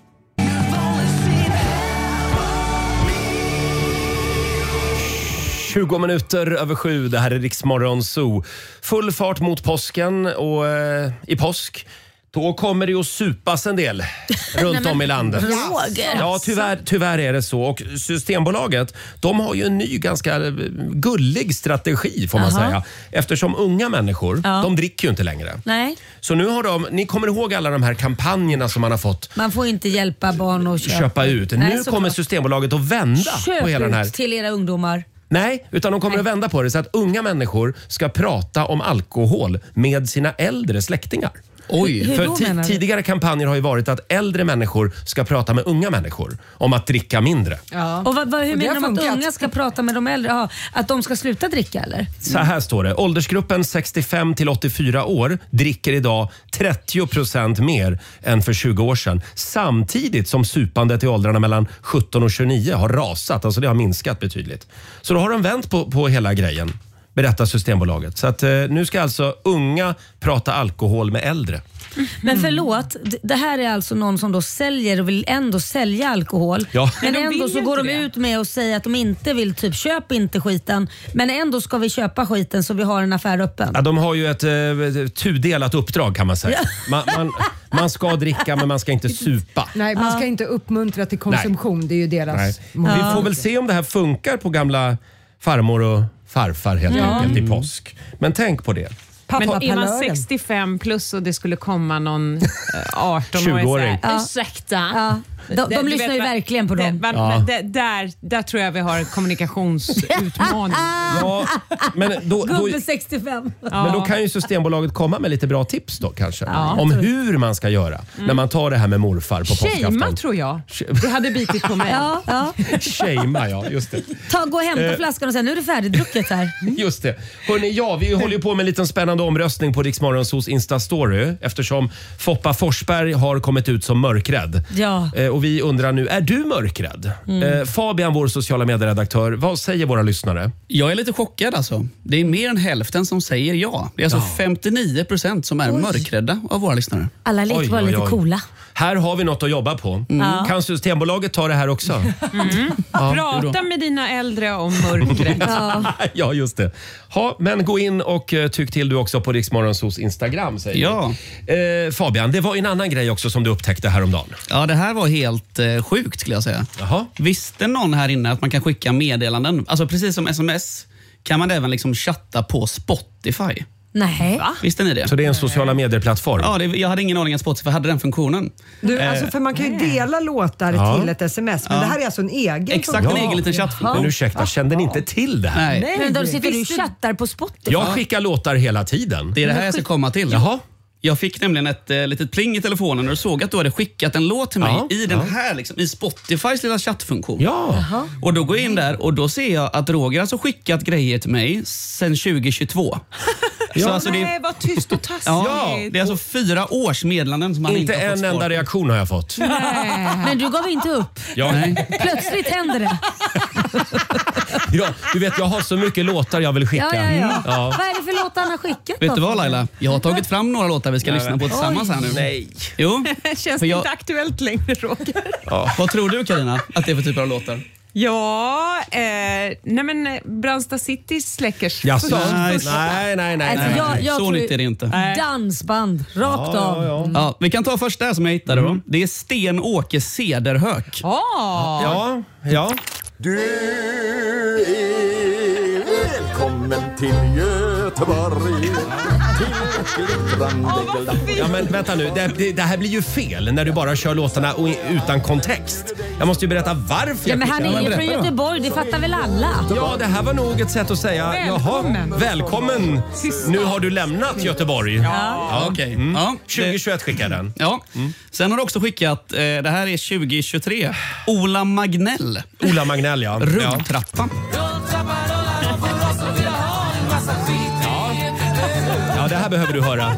tjugo minuter över sju. Det här är Rix Morgonzoo. Full fart mot påsken och eh, i påsk då kommer det att supas en del runt om i landet. Roger. Ja, tyvärr, tyvärr är det så. Och Systembolaget, de har ju en ny ganska eh, gullig strategi får man Aha. säga. Eftersom unga människor, Ja. de dricker ju inte längre. Nej, Så nu har de, ni kommer ihåg alla de här kampanjerna som man har fått man får inte hjälpa barn att köpa, köpa ut. Nej, Nu såklart. kommer Systembolaget att vända Köp på hela den här. ut till era ungdomar. Nej, utan de kommer att vända på det så att unga människor ska prata om alkohol med sina äldre släktingar. Oj. Hur För då, ti- menar du? tidigare kampanjer har ju varit att äldre människor ska prata med unga människor om att dricka mindre. Ja. Och vad, vad, hur Och det menar har de att funkat. unga ska prata med de äldre? Ja, att de ska sluta dricka eller? Så här står det. Åldersgruppen sextiofem till åttiofyra år dricker idag trettio procent mer än för tjugo år sedan. Samtidigt som supandet i åldrarna mellan sjutton och tjugonio har rasat. Alltså det har minskat betydligt. Så då har de vänt på, på hela grejen, berättar Systembolaget. Så att eh, nu ska alltså unga prata alkohol med äldre. Men förlåt, d- det här är alltså någon som då säljer och vill ändå sälja alkohol. Ja. Men Men de ändå vill så ju går de inte det. ut med att säga att de inte vill typ köp inte skiten. Men ändå ska vi köpa skiten så vi har en affär öppen. Ja, de har ju ett eh, tudelat uppdrag kan man säga. Man, man, man ska dricka men man ska inte supa. Nej, man ska inte uppmuntra till konsumtion. Det är ju deras Nej. mål. Vi får väl se om det här funkar på gamla farmor och farfar helt Ja. enkelt i påsk. Men tänk på det. Men är man Pappapalören. sextiofem plus och det skulle komma någon eh, arton-åring tjugoåring. Ja. ursäkta. Ja. De, de Det- du lyssnar vet ju vad- verkligen på det, dem. men, Ja. men det, där, där tror jag vi har en kommunikationsutmaning. Ja, men då, då, Gubbe sextiofem. men då kan ju Systembolaget komma med lite bra tips då kanske. Ja. Om hur man ska göra när man tar det här med morfar på Shamea påskafton. tror jag. Det hade bitit på mig. Ja, ja. Shamea, ja. Just det. Ta, gå och hämta Eh. flaskan och säga nu är det färdigdrucket här. Just det. Hörrni, ja, vi håller ju på med en liten spännande omröstning på Rix Morgonzos Insta-story eftersom Foppa Forsberg har kommit ut som mörkrädd. Ja. Eh, och vi undrar nu, är du mörkrädd? Mm. Eh, Fabian, vår sociala medieredaktör, vad säger våra lyssnare? Jag är lite chockad alltså. Det är mer än hälften som säger ja. Det är alltså femtionio procent som är mörkrädda av våra lyssnare. Alla Oj, lite var oj, lite oj. coola. Här har vi något att jobba på. Ja. Kan Systembolaget ta det här också? Mm. Ja. Prata med dina äldre om mörkret. Ja. Ja, just det. Ha, men gå in och uh, tyck till du också på Rix Morgonzos Instagram, säger Ja. vi. Eh, Fabian, det var en annan grej också som du upptäckte häromdagen. Ja, det här var helt eh, sjukt skulle jag säga. Jaha. Visste någon här inne att man kan skicka meddelanden, alltså precis som sms, kan man även liksom chatta på Spotify? Nej. Visste ni det? Så det är en sociala medier-plattform? Ja, det, jag hade ingen aning att Spotify hade den funktionen. Du, Eh, alltså, för man kan ju dela låtar Ja. till ett sms, men Ja. det här är alltså en egen Exakt, funktion. en egen liten chattfunktion. Men ursäkta, kände ni inte till det här? Nej. Nej. Men då sitter du och Visste- chattar på Spotify. Jag skickar låtar hela tiden. Det är det här jag ska komma till. Jaha. Jag fick nämligen ett eh, litet pling i telefonen och såg att du hade skickat en låt till mig Ja, i den ja. här liksom, i Spotifys lilla chattfunktion. Ja. Och då går jag in där och då ser jag att Roger alltså skickat grejer till mig sen tjugo tjugotvå. Så alltså det, Nej, vad tyst och taskigt. ja, det är alltså fyra års meddelanden som han Inte inte har fått en svar enda på. reaktion har jag fått. Men du gav inte upp. Ja. Plötsligt händer det. Ja, du vet, jag har så mycket låtar jag vill skicka. Ja, ja, ja. Ja. Vad är det för låtar han har skickat Vet då? du vad Laila? Jag har tagit fram några låtar vi ska Nej, lyssna men- på tillsammans här nu. Nej. Jo. Känns För det jag- inte aktuellt längre, Roger? Ja. Vad tror du Carina att det är för typ av låtar? Ja, eh, nej men Brandsta City släckers. Jaså? Nej, Nej, nej, nej. Alltså, nej. jag, jag Så tror nytt är det inte. dansband, rakt Ja, av. ja, ja. Ja, vi kan ta först där som jag hittade då. Det är Sten-Åke Cederhök. Ah. Ja, ja. Du är välkommen till Göteborg. Ja, men vänta nu, det, det, det här blir ju fel när du bara kör låtarna och, utan kontext. Jag måste ju berätta varför Ja, jag men han skickar är ju dem. från Göteborg, det fattar väl alla? Ja, det här var nog ett sätt att säga Välkommen. jaha, välkommen. Nu har du lämnat Göteborg. Ja, okej. Mm. Ja, tjugo tjugoett skickar jag den. Ja. Sen har du också skickat, eh, det här är tjugo tjugotre, Ola Magnell. Ola Magnell, ja. Ja. Rulltrappan. Ja, det här behöver du höra.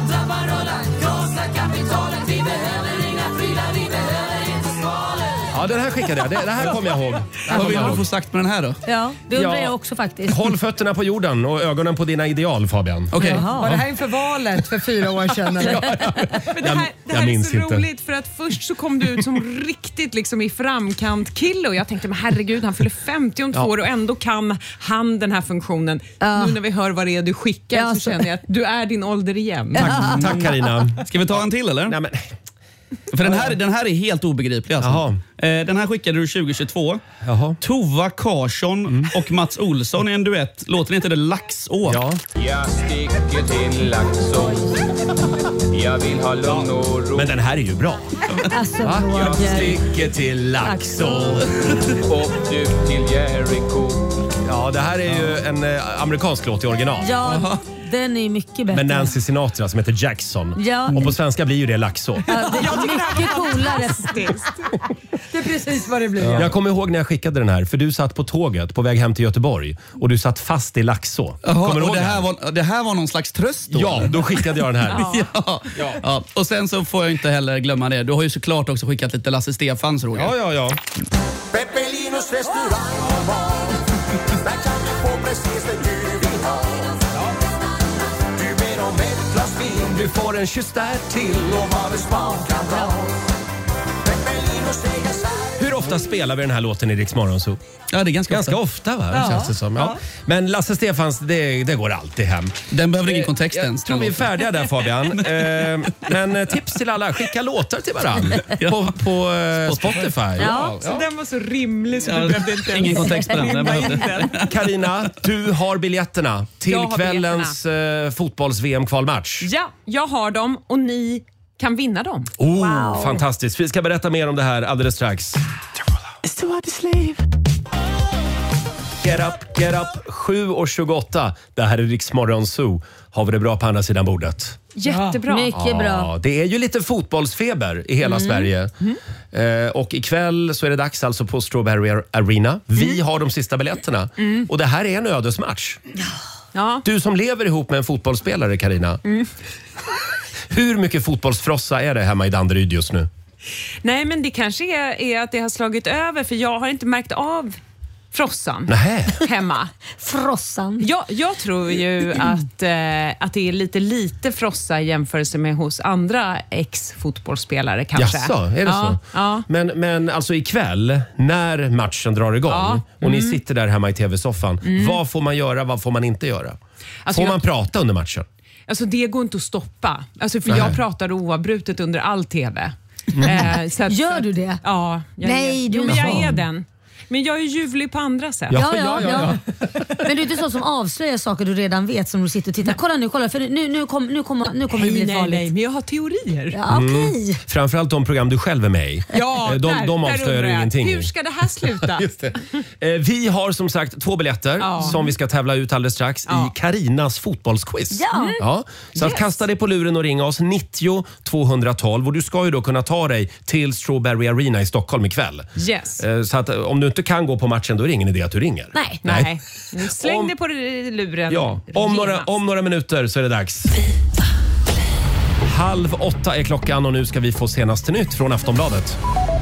Ja, den här skickade jag. Det, det här kommer jag ihåg. Det här Vad kommer vill jag du ihåg. få sagt med den här då? Ja, det undrar Ja. jag också faktiskt. Håll fötterna på jorden och ögonen på dina ideal, Fabian. Okej. Var det här inför valet för fyra år sedan? Eller? Men det Jag- här, det jag här är minns så inte. roligt för att först så kom du ut som riktigt liksom i framkant kille och jag tänkte men herregud han fyller femtio om två Ja. år och ändå kan han den här funktionen. Nu när vi hör vad det är du skickar Ja, så så- känner jag att du är din ålder igen. Tack, tack Carina. Ska vi ta en till eller? Nej, men, För den här, den här är helt obegriplig alltså. Jaha. Eh, Den här skickade du tjugo tjugotvå. jaha. Tova Karlsson och Mats Olsson i en duett. Låten heter det Laxå. Ja. Jag sticker till Laxå. Jag vill ha lugn och ro. Men den här är ju bra. Alltså Va? Jag Roger. sticker till Laxå. Och du till Jericho. Ja, det här är ju en eh, amerikansk låt i original. Ja, den är mycket bättre. Med Nancy Sinatra som heter Jackson. Ja. Och på svenska blir ju det Laxå. Ja, det är mycket coolare. Det är precis vad det blir. Jag kommer ihåg när jag skickade den här, för du satt på tåget på väg hem till Göteborg och du satt fast i Laxå. Jaha, Kommer du och ihåg det det här, här? var, det här var någon slags tröst då? Ja, då skickade jag den här. Ja. Ja. Och sen så får jag inte heller glömma det. Du har ju såklart också skickat lite Lasse Stefans, Roger. Ja, ja, ja. Peppelinos restaurang och bar. Där kan du få precis det du vill ha. Du ber om ett glas vin. Du får en kyss där till. Och vad det smakar bra. Peppelinos säger så här. Hur ofta spelar vi den här låten i Rix Morgon Zoo? Ja, det är ganska, Ganska ofta. ofta, va? Känns det som. Ja. Men Lasse Stefans, det, det går alltid hem. Den behöver ingen kontext Jag ens. tror vi är färdiga där Fabian. eh, men eh, tips till alla, skicka låtar till varandra på, på eh, Spotify. Ja. Så den var så rimlig så Ja, du behövde inte ingen kontext på den. Den rimma in behövde. den. Carina, du har biljetterna till Jag har kvällens eh, fotbolls-V M-kvalmatch. Ja, jag har dem och ni kan vinna dem. Oh, fantastiskt. Vi ska berätta mer om det här alldeles strax. Get up, get up. sju och tjugoåtta. Det här är Rix Morgon Zoo. Har vi det bra på andra sidan bordet? Jättebra. Mycket bra. Ja, det är ju lite fotbollsfeber i hela Sverige. Eh, och ikväll så är det dags alltså på Strawberry Arena. Vi har de sista biljetterna. Och det här är en ödesmatch. Ja. Du som lever ihop med en fotbollsspelare, Carina. Hur mycket fotbollsfrossa är det hemma i Danderyd just nu? Nej, men det kanske är, är att det har slagit över för jag har inte märkt av frossan Nähä. hemma. Frossan. Jag, jag tror ju att, eh, att det är lite lite frossa i jämförelse med hos andra ex-fotbollsspelare kanske. Jaså, är det ja, så? Ja. Men, men alltså ikväll, när matchen drar igång Ja. och ni sitter där hemma i tv-soffan, vad får man göra, vad får man inte göra? Alltså får jag- man prata under matchen? Alltså det går inte att stoppa. Alltså för Nej. jag pratar oavbrutet under all tv. Eh, så att, Gör du det? Ja. Jag Nej, är, du- jo, men jag Jaha. är den. Men jag är ljuvlig på andra sätt. Ja, ja, ja. Men du är inte så som avslöjar saker du redan vet som du sitter och tittar. Kolla nu, kolla för nu, nu, kom, nu, kommer, nu kommer det bli nej, farligt. Nej, men jag har teorier. Ja, okej. Mm. Framförallt de program du själv är med i. Ja, de, där, de där avslöjar undrar jag. ingenting. Hur ska det här sluta? Just det. Eh, Vi har som sagt två biljetter Ja. som vi ska tävla ut alldeles strax Ja. i Karinas fotbollsquiz. Ja. Mm. Ja. Så att Yes. kasta dig på luren och ringa oss nittio tvåhundratolv och du ska ju då kunna ta dig till Strawberry Arena i Stockholm ikväll. Yes. Eh, Så att eh, om du inte kan gå på matchen då är det ingen idé att du ringer. Nej. Nej. Släng Om- dig på luren. Ja, om några, genast. om några minuter så är det dags. Halv åtta är klockan och nu ska vi få senaste nytt från Aftonbladet.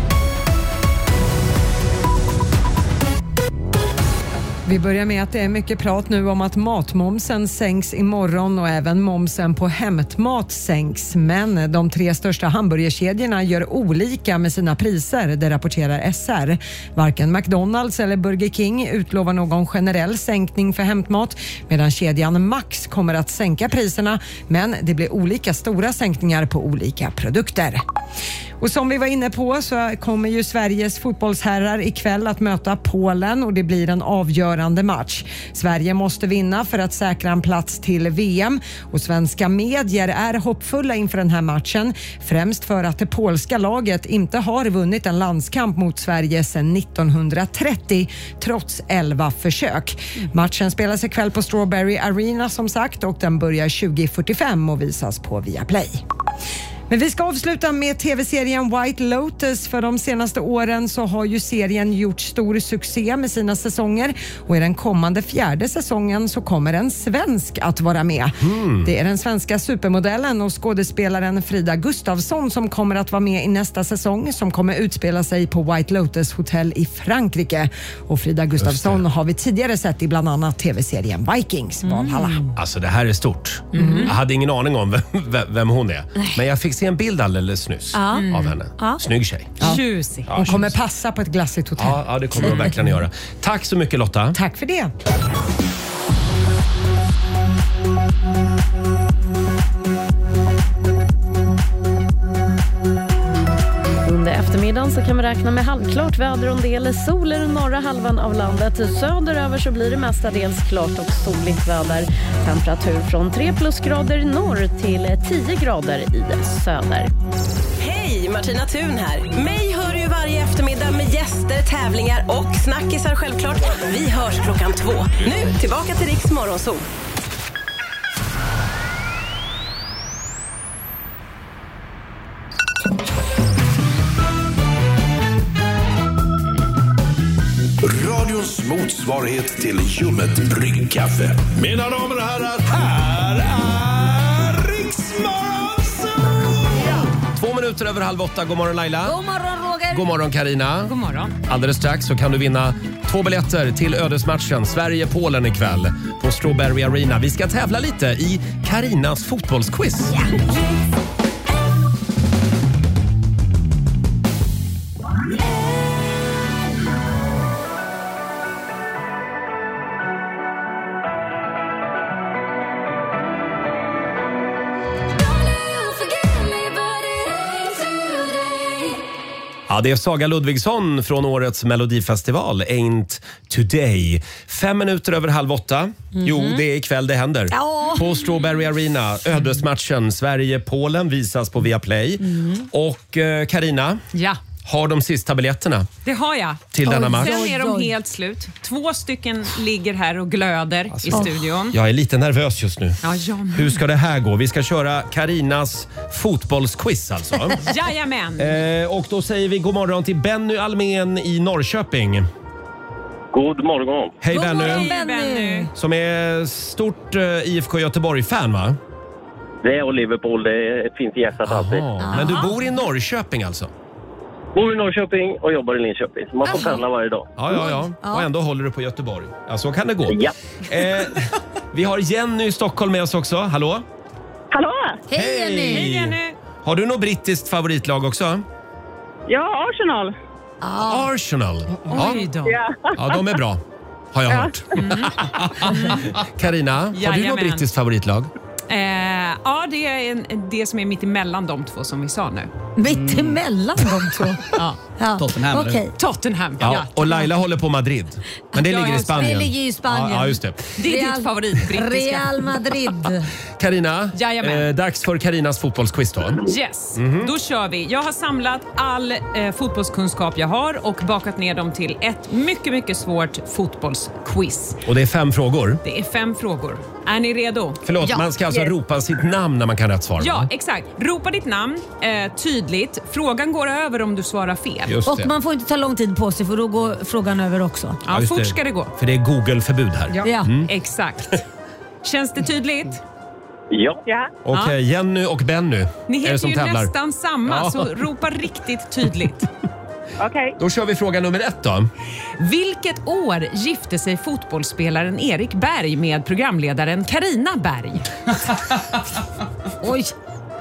Vi börjar med att det är mycket prat nu om att matmomsen sänks imorgon och även momsen på hämtmat sänks. Men de tre största hamburgerkedjorna gör olika med sina priser, det rapporterar S R. Varken McDonalds eller Burger King utlovar någon generell sänkning för hämtmat medan kedjan Max kommer att sänka priserna, men det blir olika stora sänkningar på olika produkter. Och som vi var inne på så kommer ju Sveriges fotbollsherrar ikväll att möta Polen och det blir en avgörande match. Sverige måste vinna för att säkra en plats till V M och svenska medier är hoppfulla inför den här matchen, främst för att det polska laget inte har vunnit en landskamp mot Sverige sedan nittonhundratrettio trots elva försök. Matchen spelas ikväll på Strawberry Arena som sagt och den börjar tjugo fyrtiofem och visas på Viaplay. Men vi ska avsluta med tv-serien White Lotus. För de senaste åren så har ju serien gjort stor succé med sina säsonger och i den kommande fjärde säsongen så kommer en svensk att vara med. Mm. Det är den svenska supermodellen och skådespelaren Frida Gustafsson som kommer att vara med i nästa säsong som kommer utspela sig på White Lotus Hotel i Frankrike. Och Frida Gustafsson har vi tidigare sett i bland annat tv-serien Vikings, Valhalla. Mm. Alltså det här är stort. Mm. Jag hade ingen aning om vem, vem hon är. Men jag fick se en bild alldeles nyss Ja. av henne. Ja. Snygg tjej. Tjusig. Ja, Hon kommer passa på ett glassigt hotell. Ja, ja, det kommer hon verkligen göra. Tack så mycket Lotta. Tack för det. Under eftermiddagen så kan man räkna med halvklart väder och en del sol i den norra halvan av landet. Söderöver så blir det mestadels klart och soligt väder. Temperatur från tre plusgrader i norr till tio grader i söder. Hej, Martina Thun här. Mig hör du varje eftermiddag med gäster, tävlingar och snackisar självklart. Vi hörs klockan två. Nu tillbaka till Riks Morgonzoo. Radions motsvarighet till ljummet bryggkaffe. Mina damer och herrar, här är Riksmorgonzoo! Två minuter över halv åtta. God morgon Laila. God morgon Roger. God morgon Karina. God morgon. Alldeles strax så kan du vinna två biljetter till ödesmatchen Sverige-Polen ikväll på Strawberry Arena. Vi ska tävla lite i Karinas fotbollsquiz. Ja. Ja, det är Saga Ludvigsson från årets Melodifestival, Ain't Today. Fem minuter över halv åtta. Mm-hmm. Jo, det är ikväll det händer. Ja. På Strawberry Arena, ödesmatchen Sverige-Polen visas på Viaplay. Mm. Och eh, Carina, ja. har de sista biljetterna Det har jag. till denna match. Sen är de helt slut. Två stycken ligger här och glöder Alltså, i studion. Jag är lite nervös just nu. Ja, jag med. Hur ska det här gå? Vi ska köra Karinas fotbollsquiz alltså. Jajamän. Eh, och då säger vi god morgon till Benny Almen i Norrköping. God morgon. Hej God Benny. morgon, Benny. Som är stort eh, I F K Göteborg-fan va? Det är och Liverpool, det är ett fint hjärtat alltid. Men du bor i Norrköping alltså? Bor i Norrköping och jobbar i Linköping. Så man får pendla varje dag. Ja, ja, ja. Och ändå håller du på Göteborg. Ja, så kan det gå. Ja. Eh, vi har Jenny i Stockholm med oss också. Hallå? Hallå! Hej Jenny. Hej Jenny. Har du något brittiskt favoritlag också? Ja, Arsenal. Ah. Arsenal. Oj då. Ja. Ja, de är bra. Har jag hört. Carina, har du något Jajamän. brittiskt favoritlag? Eh, ja, det är en, det som är mitt emellan de två som vi sa nu. Mitt emellan de två? Ja. Ja. Tottenham. Okay. Tottenham, Ja, ja. och Laila håller på Madrid. Men det Ja, ligger i ja, Spanien. Det ligger ju i Spanien. Ja, ja, just det. Det är ditt favorit brittiska. Real Madrid. Carina, Jajamän. eh, dags för Karinas fotbollsquiz då. Yes, Mhm. då kör vi. Jag har samlat all eh, fotbollskunskap jag har och bakat ner dem till ett mycket, mycket svårt fotbollsquiz. Och det är fem frågor. Det är fem frågor. Är ni redo? Förlåt, Ja. man ska alltså Yes. ropa sitt namn när man kan rätt svar. Ja, va? exakt. Ropa ditt namn eh, tydligt. Frågan går över om du svarar fel. Just Och det. man får inte ta lång tid på sig för då går frågan över också. Ja, just fort ska det gå. För det är Google-förbud här. Ja. Mm. Exakt. Känns det tydligt? Ja. Ja. Okej, Jenny och Benny Ni är det heter som ju tävlar. nästan samma, Ja. så ropa riktigt tydligt. Okej. Då kör vi fråga nummer ett då. Vilket år gifte sig fotbollsspelaren Erik Berg med programledaren Carina Berg? Oj.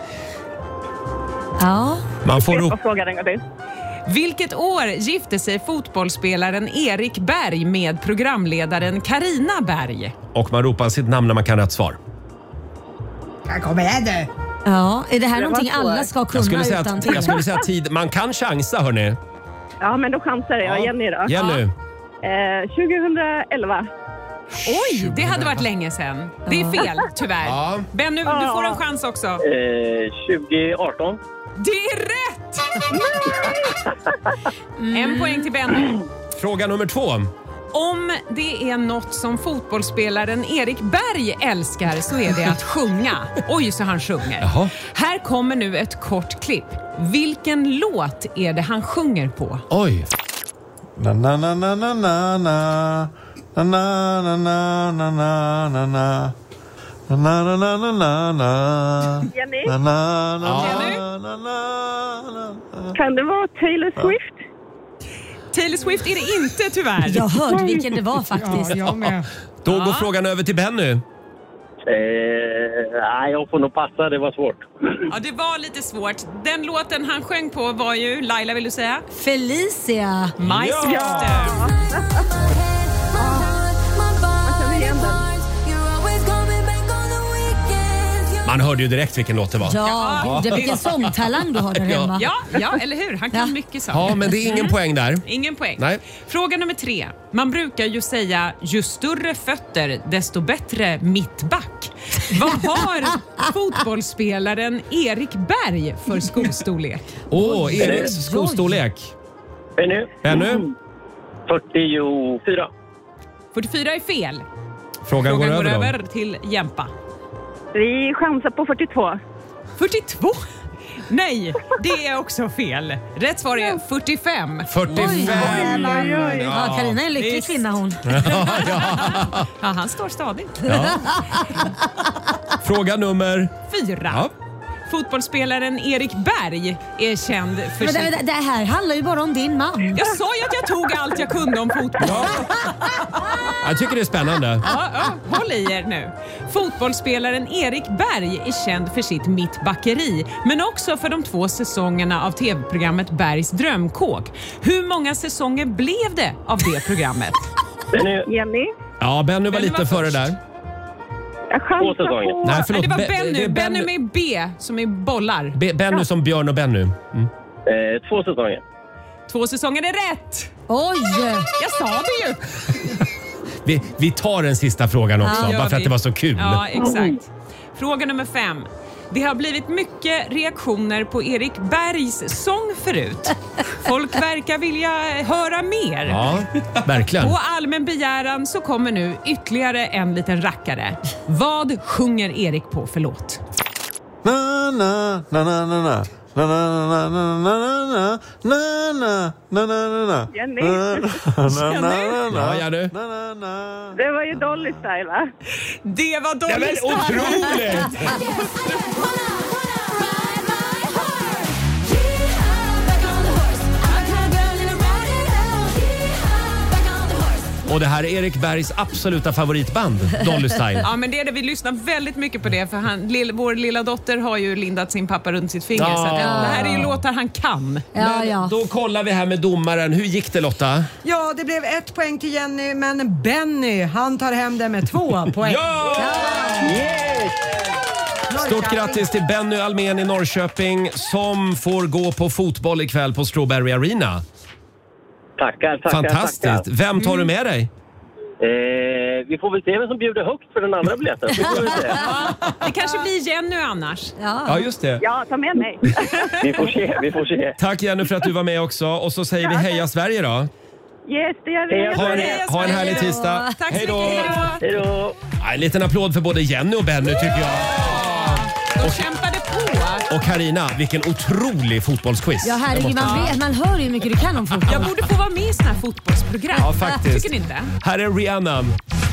Ja. Man får Jag ropa... frågar en gång till. Vilket år gifte sig fotbollsspelaren Erik Berg med programledaren Carina Berg? Och man ropar sitt namn när man kan rätt svar. Kom igen nu. Ja, är det här Det var någonting svårt. alla ska Jag kunna skulle säga utan att, till? jag skulle säga att tid, man kan chansa hörni. Ja, men då chansar jag. Ja. Jenny då. Jenny. Eh, tjugohundraelva. Oj, det hade varit länge sedan. Det är fel, tyvärr. Ja. Benny, du får en chans också. Eh, tjugoarton. Det är rätt! En poäng till Benny. Fråga nummer två. Om det är något som fotbollsspelaren Erik Berg älskar så är det att sjunga. Oj, så han sjunger. Jaha. Här kommer nu ett kort klipp. Vilken låt är det han sjunger på? Oj. Na na na na na na na na na na na na na na na. Na na na na na na. Jenny? Na na na Jenny? na na na. Kan det vara Taylor Swift? Taylor Swift är det inte, tyvärr. Jag hörde vilken det var faktiskt. Ja, jag med. Då går Ja. frågan över till Benny. Eh, nej, jag får nog passa. Det var svårt. Ja, det var lite svårt. Den låten han sjöng på var ju, Laila vill du säga? Felicia. My Ja. Sister. Man hörde ju direkt vilken låt det var. Ja, det är vilken sångtalang du har där Ja. hemma. Ja, ja, eller hur? Han kan Ja. mycket saker. Ja, men det är ingen poäng där. Ingen poäng. Nej. Fråga nummer tre. Man brukar ju säga ju större fötter desto bättre mittback. Vad har fotbollsspelaren Erik Berg för skostorlek? Åh, oh, Eriks skostorlek. Benny? Benny? fyrtiofyra. fyrtiofyra är fel. Frågan, går Frågan över går då. över till Jämpa. Vi chansar på fyrtiotvå. fyrtiotvå? Nej, det är också fel. Rätt svar är fyrtiofem. fyrtiofem. Oj, oj, oj. Ja, Carina är en lycklig Visst. kvinna hon. Ja, han står stadigt. Ja. Fråga nummer... Fyra. Ja. Fotbollsspelaren Erik Berg är känd för Men det, sitt... det, det här handlar ju bara om din man. Jag sa ju att jag tog allt jag kunde om fotboll. Jag tycker det är spännande. Ja, ja, håll i er nu. Fotbollsspelaren Erik Berg är känd för sitt mittbackeri, men också för de två säsongerna av tv-programmet Bergs drömkåk. Hur många säsonger blev det av det programmet? Benny? Jenny? Ja, Benny var Benny lite var före först. där. Jag chansar Två säsonger. på... Nej, Nej, förlåt. det var Be- Benny. det är Benny med B, som är bollar. Be- Benny som Björn och Benny. Mm. Eh, två säsonger. Två säsonger är rätt! Oj! Jag sa det ju! Vi, vi tar den sista frågan också, Ja, gör bara för att vi. det var så kul. Ja, exakt. Fråga nummer fem. Det har blivit mycket reaktioner på Erik Bergs sång förut. Folk verkar vilja höra mer. Ja, verkligen. På allmän begäran så kommer nu ytterligare en liten rackare. Vad sjunger Erik på för låt? Na na na na na na. Na na na na na na na na na na na na. Jenny? Na na na na. Ja, Jenny. Na na na. Det var ju Dolly Style, va? Det var Ja, men dåligt. otroligt! Och det här är Erik Bergs absoluta favoritband, Dolly Style. Ja, men det är det. Vi lyssnar väldigt mycket på det, för han, lill, vår lilla dotter har ju lindat sin pappa runt sitt finger. Ja. Så att det här är ju låtar han kan. Ja, ja. Då kollar vi här med domaren. Hur gick det, Lotta? Ja, det blev ett poäng till Jenny, men Benny, han tar hem det med två poäng. Ja! Yes! Stort grattis till Benny Almen i Norrköping som får gå på fotboll ikväll på Strawberry Arena. Tackar, tackar, Fantastiskt. tackar. Vem tar du med dig? Eh, vi får väl se vem som bjuder högt för den andra biljetten. Det får vi se. Det kanske blir Jenny annars. Ja, just det. Ja, ta med mig. Vi får se, vi får se. Tack Jenny för att du var med också. Och så säger vi heja Sverige då. Yes, det gör vi. Ha en, ha en härlig tisdag. Tack så Hej då. mycket. Hej då. En liten applåd för både Jenny och Benny tycker jag. De kämpade på. Och Karina, vilken otrolig fotbollsquiz. Ja, herregud, man, vet, man hör ju hur mycket du kan om fotboll. Jag borde få vara med i såna här fotbollsprogram. Ja, faktiskt. Tycker ni inte? Här är Rihanna.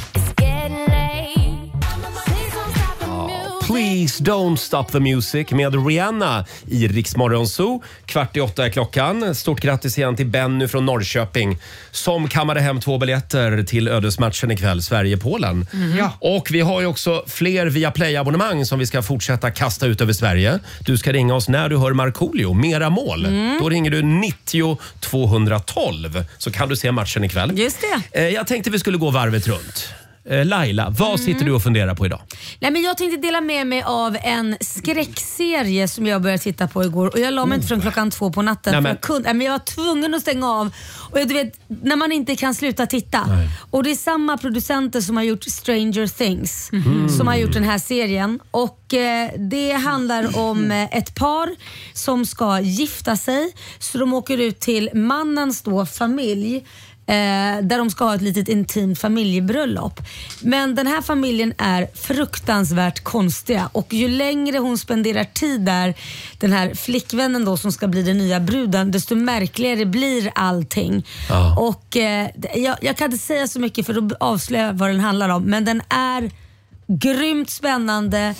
Please don't stop the music med Rihanna i Rix Morgon Zoo. Kvart i åtta är klockan. Stort grattis igen till Benny från Norrköping som kammade hem två biljetter till ödesmatchen ikväll, Sverige-Polen. Mm. Ja. Och vi har ju också fler Viaplay-abonnemang som vi ska fortsätta kasta ut över Sverige. Du ska ringa oss när du hör Markoolio, Mera mål. Mm. Då ringer du nittio tvåhundratolv så kan du se matchen ikväll. Just det. Eh, Jag tänkte vi skulle gå varvet runt. Eh, Laila, vad Mm. sitter du och funderar på idag? Nej, men jag tänkte dela med mig av en skräckserie som jag började titta på igår och jag la mig inte från klockan två på natten. Nej, för men- jag, kunde, nej, men jag var tvungen att stänga av och jag, du vet, när man inte kan sluta titta. Nej. Och det är samma producenter som har gjort Stranger Things Mhm. som har gjort den här serien. Och eh, det handlar om eh, ett par som ska gifta sig så de åker ut till mannens då familj. Eh, där de ska ha ett litet intimt familjebröllop. Men den här familjen är fruktansvärt konstiga och ju längre hon spenderar tid där, den här flickvännen då som ska bli den nya bruden, desto märkligare blir allting. Ja. Och eh, jag, jag kan inte säga så mycket för att avslöja vad den handlar om, men den är grymt spännande.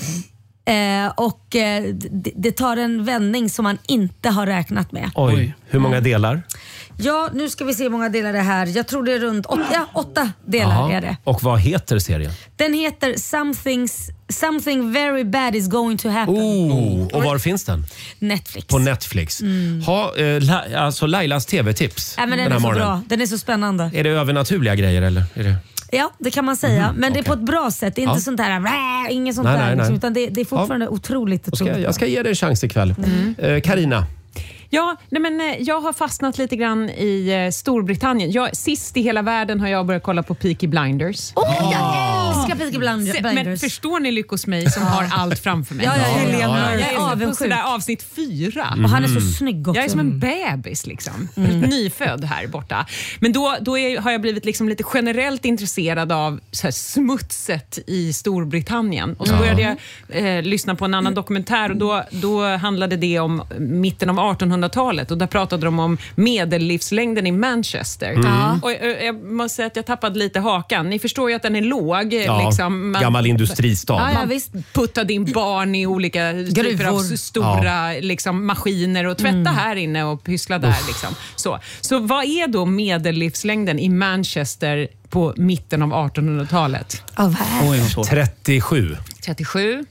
Eh, och eh, det, det tar en vändning som man inte har räknat med. Oj, hur många delar? Ja, nu ska vi se hur många delar det är här. Jag tror det är runt åtta, ja, åtta delar Jaha. är det. Och vad heter serien? Den heter Something's, Something very bad is going to happen. Oh, och var finns den? Netflix. På Netflix. Mm. Ha, eh, la, alltså Lailas tv-tips Ja, men den, den är här så morgonen. bra. Den är så spännande. Är det övernaturliga grejer eller? Är det... Ja, det kan man säga. Mhm, men det är okej. på ett bra sätt. Det är inte Ja. sånt där, rää, inget sånt Nej, där. nej, Liksom, nej. utan det, det är fortfarande otroligt, Jag ska, otroligt jag ska ge dig en chans ikväll. Mm. Karina. Ja, nej men, eh, jag har fastnat lite grann i eh, Storbritannien. Jag, sist i hela världen har jag börjat kolla på Peaky Blinders. Åh, oh, jag älskar Peaky Blind- Se, men Blinders. förstår ni lyckos mig som har allt framför mig? Ja, ja, ja, ja, ja. Jag Jag är är på avundsjuk. sådär avsnitt fyra. Och han är så snygg också. Jag är som en bebis liksom. Helt nyfödd här borta. Men då, då är, har jag blivit liksom lite generellt intresserad av så här, smutset i Storbritannien. Och så Ja. började jag eh, lyssna på en annan dokumentär och då, då handlade det om mitten av artonhundratalet och där pratade de om medellivslängden i Manchester. Mm. Och jag, jag måste säga att jag tappade lite hakan. Ni förstår ju att den är låg. Ja, liksom. gammal industristad. Ja, ja, Man visst. Puttade in barn i olika typer av Gruvor. stora liksom, maskiner och tvätta Mm. här inne och pyssla där. Liksom. Så. Så vad är då medellivslängden i Manchester på mitten av artonhundratalet? Av trettiosju. trettiosju.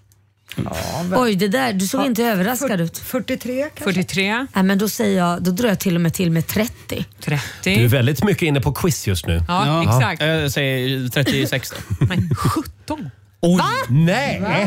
Oj, det där, du såg inte överraskad ut. fyrtiotre kanske? fyrtiotre. Nej, men då säger jag, då drar jag till och med till med trettio. trettio. Du är väldigt mycket inne på quiz just nu. Ja, exakt. Jag säger trettiosex då. Men sjutton. Oj, Va? nej! Va?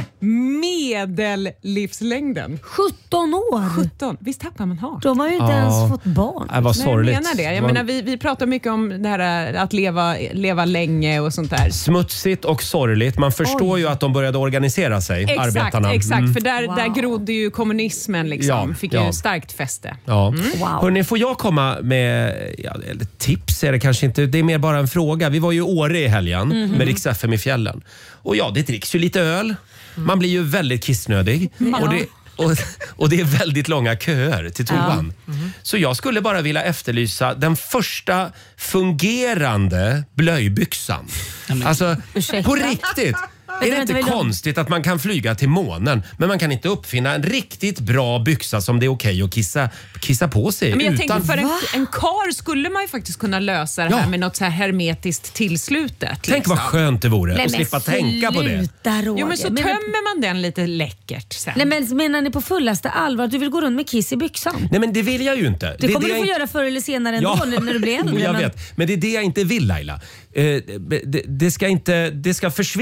Medellivslängden. sjutton år? sjutton. Visst tappar man hart? De har ju inte Ja. ens fått barn. Nej, vad Nej, sorgligt. jag menar det. Jag Vad- menar, vi, vi pratar mycket om det här att leva, leva länge och sånt där. Smutsigt och sorgligt. Man förstår Oj. ju att de började organisera sig, Exakt, arbetarna. exakt. Mm. För där, där grodde ju kommunismen liksom. Ja, Fick ja. ju starkt fäste. Ja. Mm. Hörrni, får jag komma med ja, eller tips? Är det kanske inte. Det är mer bara en fråga. Vi var ju i Åre i helgen Mhm. med Rix F M i fjällen. Och ja, det dricks ju lite öl. Man blir ju väldigt kissnödig. Ja. Och, det, och, och det är väldigt långa köer till toan. Så jag skulle bara vilja efterlysa den första fungerande blöjbyxan. Alltså, Ursäkta? på riktigt. Är det vänta, inte vill du- konstigt att man kan flyga till månen men man kan inte uppfinna en riktigt bra byxa som det är okej att kissa, kissa på sig Men jag utan... tänker för en, en kar skulle man ju faktiskt kunna lösa det Ja. här med något så här hermetiskt tillslutet. Tänk liksom. vad skönt det vore Nej, att men slippa tänka på det. sluta, Roger. Jo, men så Men- tömmer man den lite läckert sen. Nej, men menar ni på fullaste allvar att du vill gå runt med kiss i byxan? Nej men det vill jag ju inte. Det är kommer det du få jag... göra förr eller senare ändå Ja. när, när du blir äldre. jag men- vet. Men det är det jag inte vill Laila. Eh, det, det, ska inte, det ska försvinna.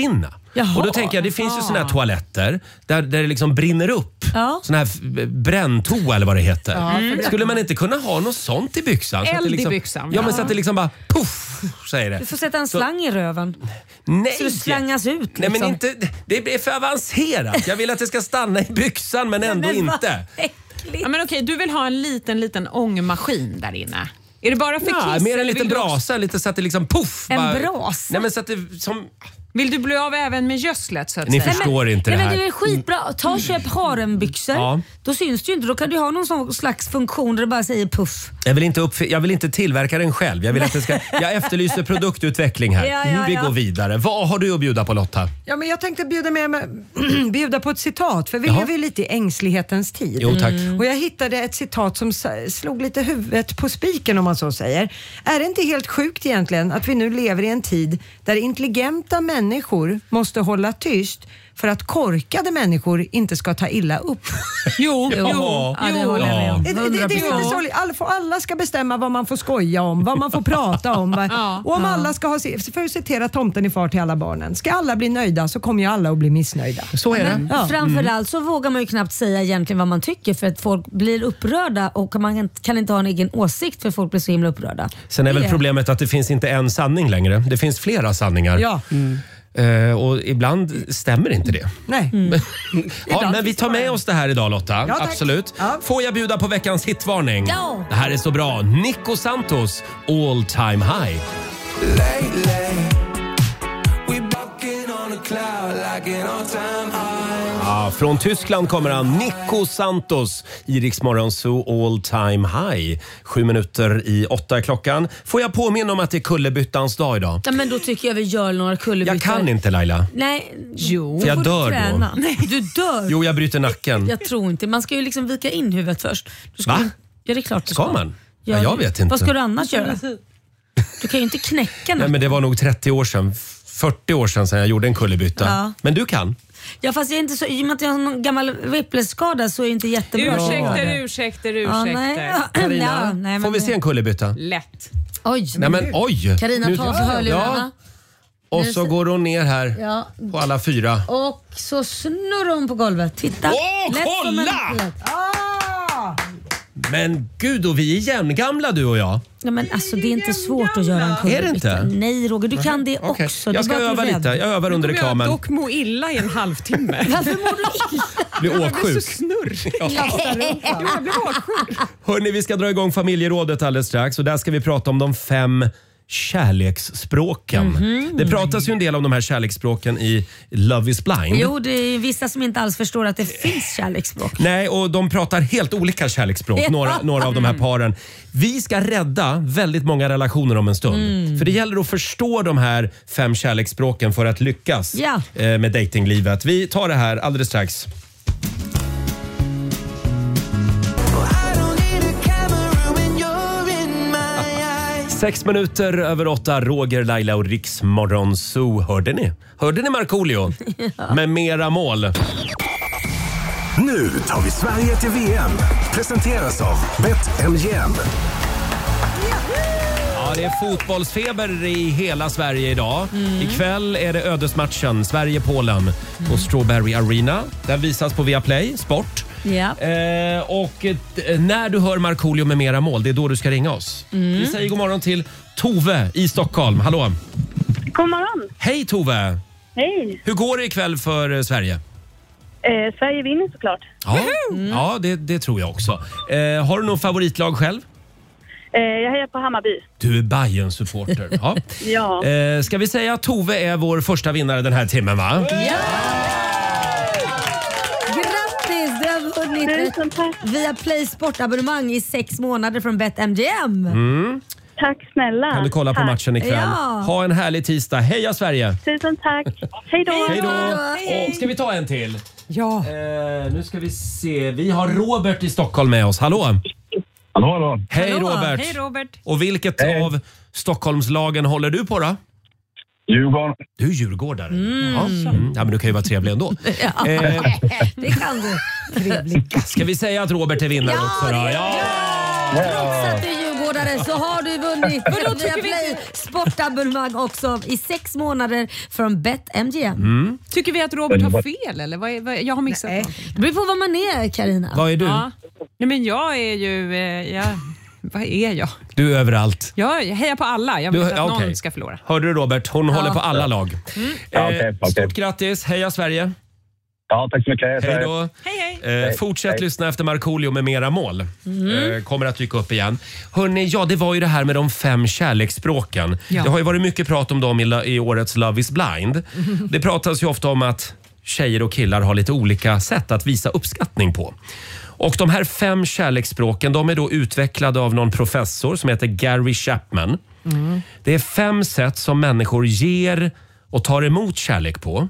Jaha. Och då tänker jag, det finns ju såna här toaletter där, där det liksom brinner upp. Ja. Sån här f- bränntoa eller vad det heter. Ja, för det- Skulle man inte kunna ha något sånt i byxan? Så att Eld det i liksom, byxan, Ja, men ja. så att det liksom bara puff, säger det. Du får sätta en Så- slang i röven. Nej. Så det slangas ut liksom. Nej, men inte, det blir för avancerat. Jag vill att det ska stanna i byxan men ändå Men vad inte. Ja, men okej, du vill ha en liten, liten ångmaskin där inne. Är det bara för Ja, kiss? mer en eller liten vill du också- brasa, lite så att det liksom puff. En bara- brasa? Nej, men så att det som... Vill du bli av även med gödslet så att Ni säga? förstår inte Nej, det men här. det är väl skitbra. Ta och köp harembyxor. Ja. Då syns det ju inte. Då kan du ha någon sån slags funktion där det bara säger puff. Jag vill, inte uppf- jag vill inte tillverka den själv. Jag, vill att det ska, jag efterlyser produktutveckling här. Ja, ja, Vi ja. går vidare. Vad har du att bjuda på, Lotta? Ja, men jag tänkte bjuda, med, med, bjuda på ett citat, för vi Jaha. lever ju lite i ängslighetens tid. Jo, tack. Mm. Och jag hittade ett citat som s- slog lite huvudet på spiken, om man så säger. Är det inte helt sjukt egentligen att vi nu lever i en tid där intelligenta människor måste hålla tyst för att korkade människor inte ska ta illa upp? Jo, jo, Ja, det håller jag med om. Det, det, det är lite så, alla, får, alla ska bestämma vad man får skoja om, vad man får prata om. Va? Ja. Och om alla ska ha, för att citera tomten i far till alla barnen, ska alla bli nöjda så kommer ju alla att bli missnöjda. Så är det. Ja. Framförallt så vågar man ju knappt säga egentligen vad man tycker för att folk blir upprörda och man kan inte ha en egen åsikt för folk blir så himla upprörda. Sen är väl Det problemet att det finns inte en sanning längre. Det finns flera sanningar. Ja. Eh, och ibland stämmer inte det. Nej. Ja, men vi tar med oss det här idag, Lotta. Ja, tack. Absolut. Ja. Får jag bjuda på veckans hitvarning? Ja. Det här är så bra. Nico Santos, All Time High. Ja, från Tyskland kommer han, Nico Santos, i Rix Morgon Zoo, All Time High. Sju minuter i åtta är klockan. Får jag påminna om att det är kullerbyttans dag idag? Ja, men då tycker jag vi gör några kullerbyttor. Jag kan inte, Laila. Nej, Jo. För jag får du dör då. träna. Nej, du dör. Jo, jag bryter nacken. Jag tror inte. Man ska ju liksom vika in huvudet först. Du ska Va? ju- Ja, det är klart du Ska man? Ja, jag vet inte. Vad ska du annars göra? Du kan ju inte knäcka Nej, nacken. men det var nog trettio år sedan, fyrtio år sedan, sedan jag gjorde en kullerbytta. Ja. Men du kan? Ja, fast jag är inte så, i och med att jag har någon gammal whiplash-skada så är jag inte jättebra. Ursäkter, ursäkter, Ja, nej. ursäkter. Carina, Ja, nej, men- får vi se en kullerbytta? Lätt. Oj. Nej men oj! Carina Nu- tar av sig hörlurarna. Och Nu så ser- går hon ner här Ja. på alla fyra. Och så snurrar hon på golvet. Titta. Åh, Lätt som en kolla! plätt. Men gud, och vi är jämngamla du och jag. Ja, men alltså, det är inte svårt att göra en kullerbytta. Är det inte? Nej Roger, du kan det Okej. också. Jag Det ska är bara att öva du är lite. rädd. Jag övar under Då kommer reklamen. jag dock må illa i en halvtimme. Varför mår du illa? Blir Jag blir åksjuk. så snurrig. Ja. Jo, jag blir åksjuk. Hörrni, vi ska dra igång familjerådet alldeles strax och där ska vi prata om de fem kärleksspråken. Mhm. Det pratas ju en del om de här kärleksspråken i Love is blind. Jo, det är vissa som inte alls förstår att det finns kärleksspråk. Nej, och de pratar helt olika kärleksspråk, Ja. några, några av de här paren. Vi ska rädda väldigt många relationer om en stund. Mm. För det gäller att förstå de här fem kärleksspråken för att lyckas Ja. eh, med datinglivet. Vi tar det här alldeles strax. Sex minuter över åtta, Roger, Laila och Rix Morgon Zoo. Hörde ni? Hörde ni Markoolio? Med mera mål. Nu tar vi Sverige till V M. Presenteras av BetMGM. Ja, det är fotbollsfeber i hela Sverige idag. Mm. Ikväll är det ödesmatchen Sverige-Polen på Strawberry Arena. Den visas på Viaplay Sport. Ja. Eh, och eh, när du hör Markoolio med mera mål, det är då du ska ringa oss. Mm. Vi säger god morgon till Tove i Stockholm. Hallå! God morgon. Hej Tove! Hej. Hur går det ikväll för eh, Sverige? Eh, Sverige vinner såklart. Ja, ja det, det tror jag också. Eh, har du någon favoritlag själv? Eh, jag hejar på Hammarby. Du är Bayern-supporter. Ja. Ja. Eh, ska vi säga att Tove är vår första vinnare den här timmen, va? Ja! Grattis! Du har vunnit via Play Sportabonnemang i sex månader från BetMGM. Mm. Tack snälla. Kan du kolla på Tack. matchen ikväll. Ja. Ha en härlig tisdag. Heja Sverige! Tusen tack. Hej då. Hej då! Och ska vi ta en till? Ja. Eh, nu ska vi se. Vi har Robert i Stockholm med oss. Hallå! Hallå, hallå. Hej Hallå. Robert! Hej Robert. Och vilket av Stockholmslagen håller du på då? Djurgården. Du är djurgårdare. Ja. Mm. Ja, men du kan ju vara trevlig ändå. Ja, Eh, det kan du. Trevligt. ska vi säga att Robert är vinnare Ja, också då? det- Ja! Trots att du är djurgårdare så har du vunnit Vadå, via tycker vi Play Sportabonnemang också i sex månader från BetMGM. Mm. Tycker vi att Robert har fel eller? Vad är, vad, jag har missat något. Det beror på vad man är, Carina. Vad är du? Ja. Nej, men jag är ju... Eh, jag, vad är jag? Du är överallt. Jag hejar på alla. Jag vill Du- att någon okej. ska förlora. Hörde du Robert? Hon Ja. håller på alla lag. Mm. Eh, okej, okej. Stort grattis. Heja Sverige. Ja, tack så mycket. Hej, Hej då. Hej, hej. Eh, fortsätt Hej. lyssna efter Markoolio med mera mål. Mm. Eh, kommer att dyka upp igen. Hörrni, ja det var ju det här med de fem kärleksspråken. Ja. Det har ju varit mycket prat om dem i, la- i årets Love is blind. Det pratas ju ofta om att tjejer och killar har lite olika sätt att visa uppskattning på. Och de här fem kärleksspråken, de är då utvecklade av någon professor som heter Gary Chapman. Mm. Det är fem sätt som människor ger och tar emot kärlek på.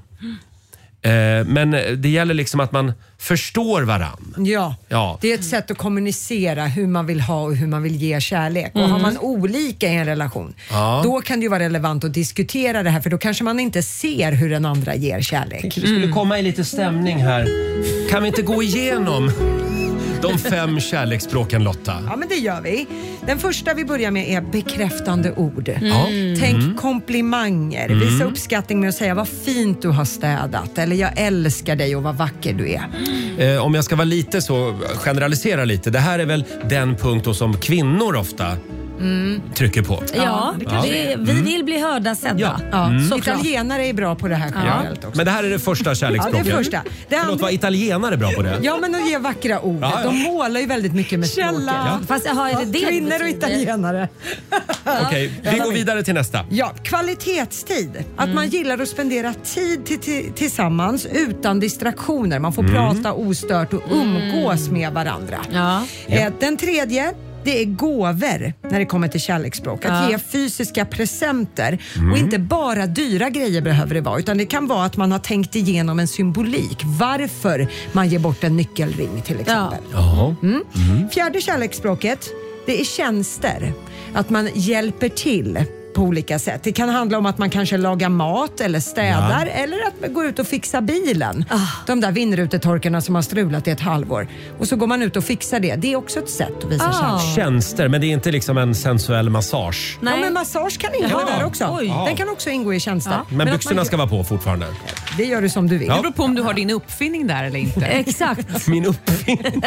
Eh, men det gäller liksom att man förstår varann. Ja. Ja. Det är ett sätt att kommunicera hur man vill ha och hur man vill ge kärlek. Och har man olika i en relation, Ja. då kan det ju vara relevant att diskutera det här, för då kanske man inte ser hur den andra ger kärlek. Vi skulle komma i lite stämning här. Kan vi inte gå igenom de fem kärleksspråken, Lotta? Ja, men det gör vi. Den första vi börjar med är bekräftande ord. Ja. Tänk Mm. komplimanger. Mm. Visa uppskattning med att säga vad fint du har städat, eller jag älskar dig och vad vacker du är. Eh, om jag ska vara lite så, generalisera lite. Det här är väl den punkt då som kvinnor ofta Mm. trycker på. Ja, det kanske det, är. vi Mm. vill bli hörda, sedda. Ja. Ja. Mm. Såklart. Italienare är bra på det här generellt också. Men det här är det första kärleksspråket. Ja, det är första. Det Förlåt, andra- var italienare bra på det? Ja, men att ge vackra ord. Ja, ja. De målar ju väldigt mycket med språket. Ja. Fast jaha, är det det Kvinnor det och betyder? italienare. Okej, vi går vidare till nästa. Ja, kvalitetstid. Att Mm. man gillar att spendera tid till, till, tillsammans utan distraktioner. Man får Mm. prata ostört och umgås med varandra. Ja. Eh, den tredje, det är gåvor när det kommer till kärleksspråk. Att Ja. ge fysiska presenter. Mm. Och inte bara dyra grejer behöver det vara, utan det kan vara att man har tänkt igenom en symbolik. Varför man ger bort en nyckelring till exempel. Jaha. Mm. Fjärde kärleksspråket, det är tjänster. Att man hjälper till på olika sätt. Det kan handla om att man kanske lagar mat eller städar, Ja. eller att man går ut och fixar bilen. Ah. De där vindrutetorkarna som har strulat i ett halvår. Och så går man ut och fixar det. Det är också ett sätt att visa Ah. kärlek. Tjänster, men det är inte liksom en sensuell massage. Ja, men massage kan ingå Jaha. där också. Oj. Den kan också ingå i tjänster. Men att byxorna man- ska vara på fortfarande. Det gör du som du vill. Ja. Det beror på om du har din uppfinning där eller inte. Exakt. Min uppfinning.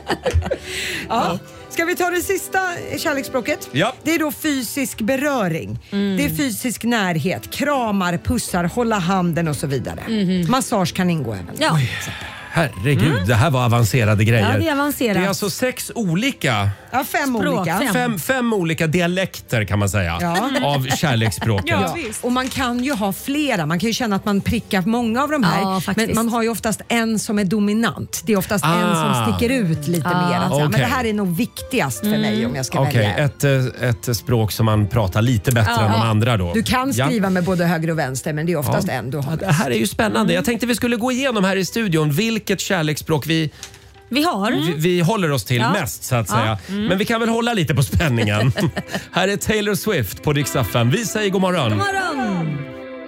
Ja. Ska vi ta det sista kärleksspråket? Ja. Det är då fysisk beröring. Det är fysisk närhet, kramar, pussar, hålla handen och så vidare. Massage kan ingå även. Ja. Herregud, det här var avancerade grejer. Ja, det är avancerat. Det är alltså sex olika, Ja, fem Språk, olika. fem. fem, fem olika dialekter kan man säga, Ja. av kärleksspråket. Ja. Ja. Och man kan ju ha flera. Man kan ju känna att man prickar många av de här. Ja, faktiskt. men man har ju oftast en som är dominant. Det är oftast en Ah. som sticker ut lite Ah. mer. Att säga. Men Okej. det här är nog viktigast för mig om jag ska Okej, välja. ett, eh, ett språk som man pratar lite bättre Ja. än de andra då. Du kan Ja. skriva med både höger och vänster, men det är oftast Ja. en du har. Det här är ju spännande. Jag tänkte vi skulle gå igenom här i studion vilket kärleksspråk vi, Vi har. vi, vi håller oss till Ja. mest så att Ja. säga. Men vi kan väl hålla lite på spänningen. Här är Taylor Swift på Rix F M. Vi säger god morgon. God morgon.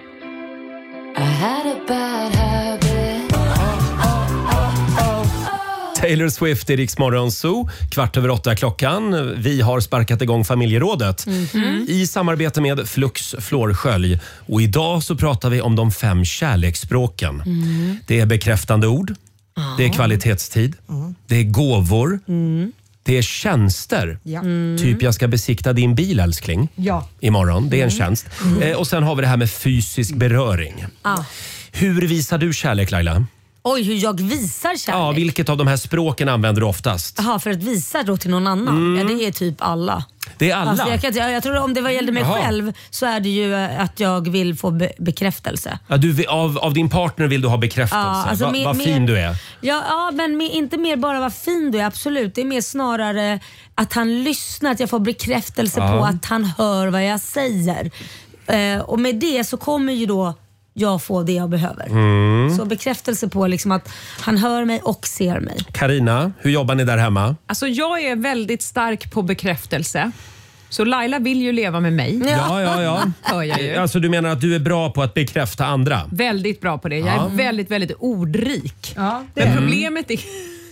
I had a bad habit. Taylor Swift i Rix Morgon Zoo. Kvart över åtta klockan. Vi har sparkat igång familjerådet i samarbete med Flux Flårskölj. Och idag så pratar vi om de fem kärleksspråken. Det är bekräftande ord. Det är kvalitetstid. Det är gåvor. Det är tjänster. Ja. Typ jag ska besikta din bil älskling. Ja. Imorgon. Det är en tjänst. Eh, och sen har vi det här med fysisk beröring. Ah. Hur visar du kärlek Laila? Oj, hur jag visar kärlek. Ja, vilket av de här språken använder du oftast? Jaha, för att visa då till någon annan? Ja, det är typ alla. Det är alla? Alltså, jag, kan, inte- jag, jag tror om det var gällde mig Jaha. själv så är det ju eh, att jag vill få be- bekräftelse. Ja, du, vill- av, av din partner vill du ha bekräftelse. Ja, alltså Va, mer- vad mer- fin du är. Ja, ja men mer, inte mer bara vad fin du är, absolut. Det är mer snarare att han lyssnar, att jag får bekräftelse Ja. på att han hör vad jag säger. Eh, och med det så kommer ju då jag få det jag behöver. Mm. Så bekräftelse på liksom att han hör mig och ser mig. Carina, hur jobbar ni där hemma? Alltså jag är väldigt stark på bekräftelse. Så Laila vill ju leva med mig. Ja, ja, ja. Hör jag ju. Alltså du menar att du är bra på att bekräfta andra? Väldigt bra på det. Jag Ja. är väldigt, väldigt ordrik. Ja, det Men är. problemet är...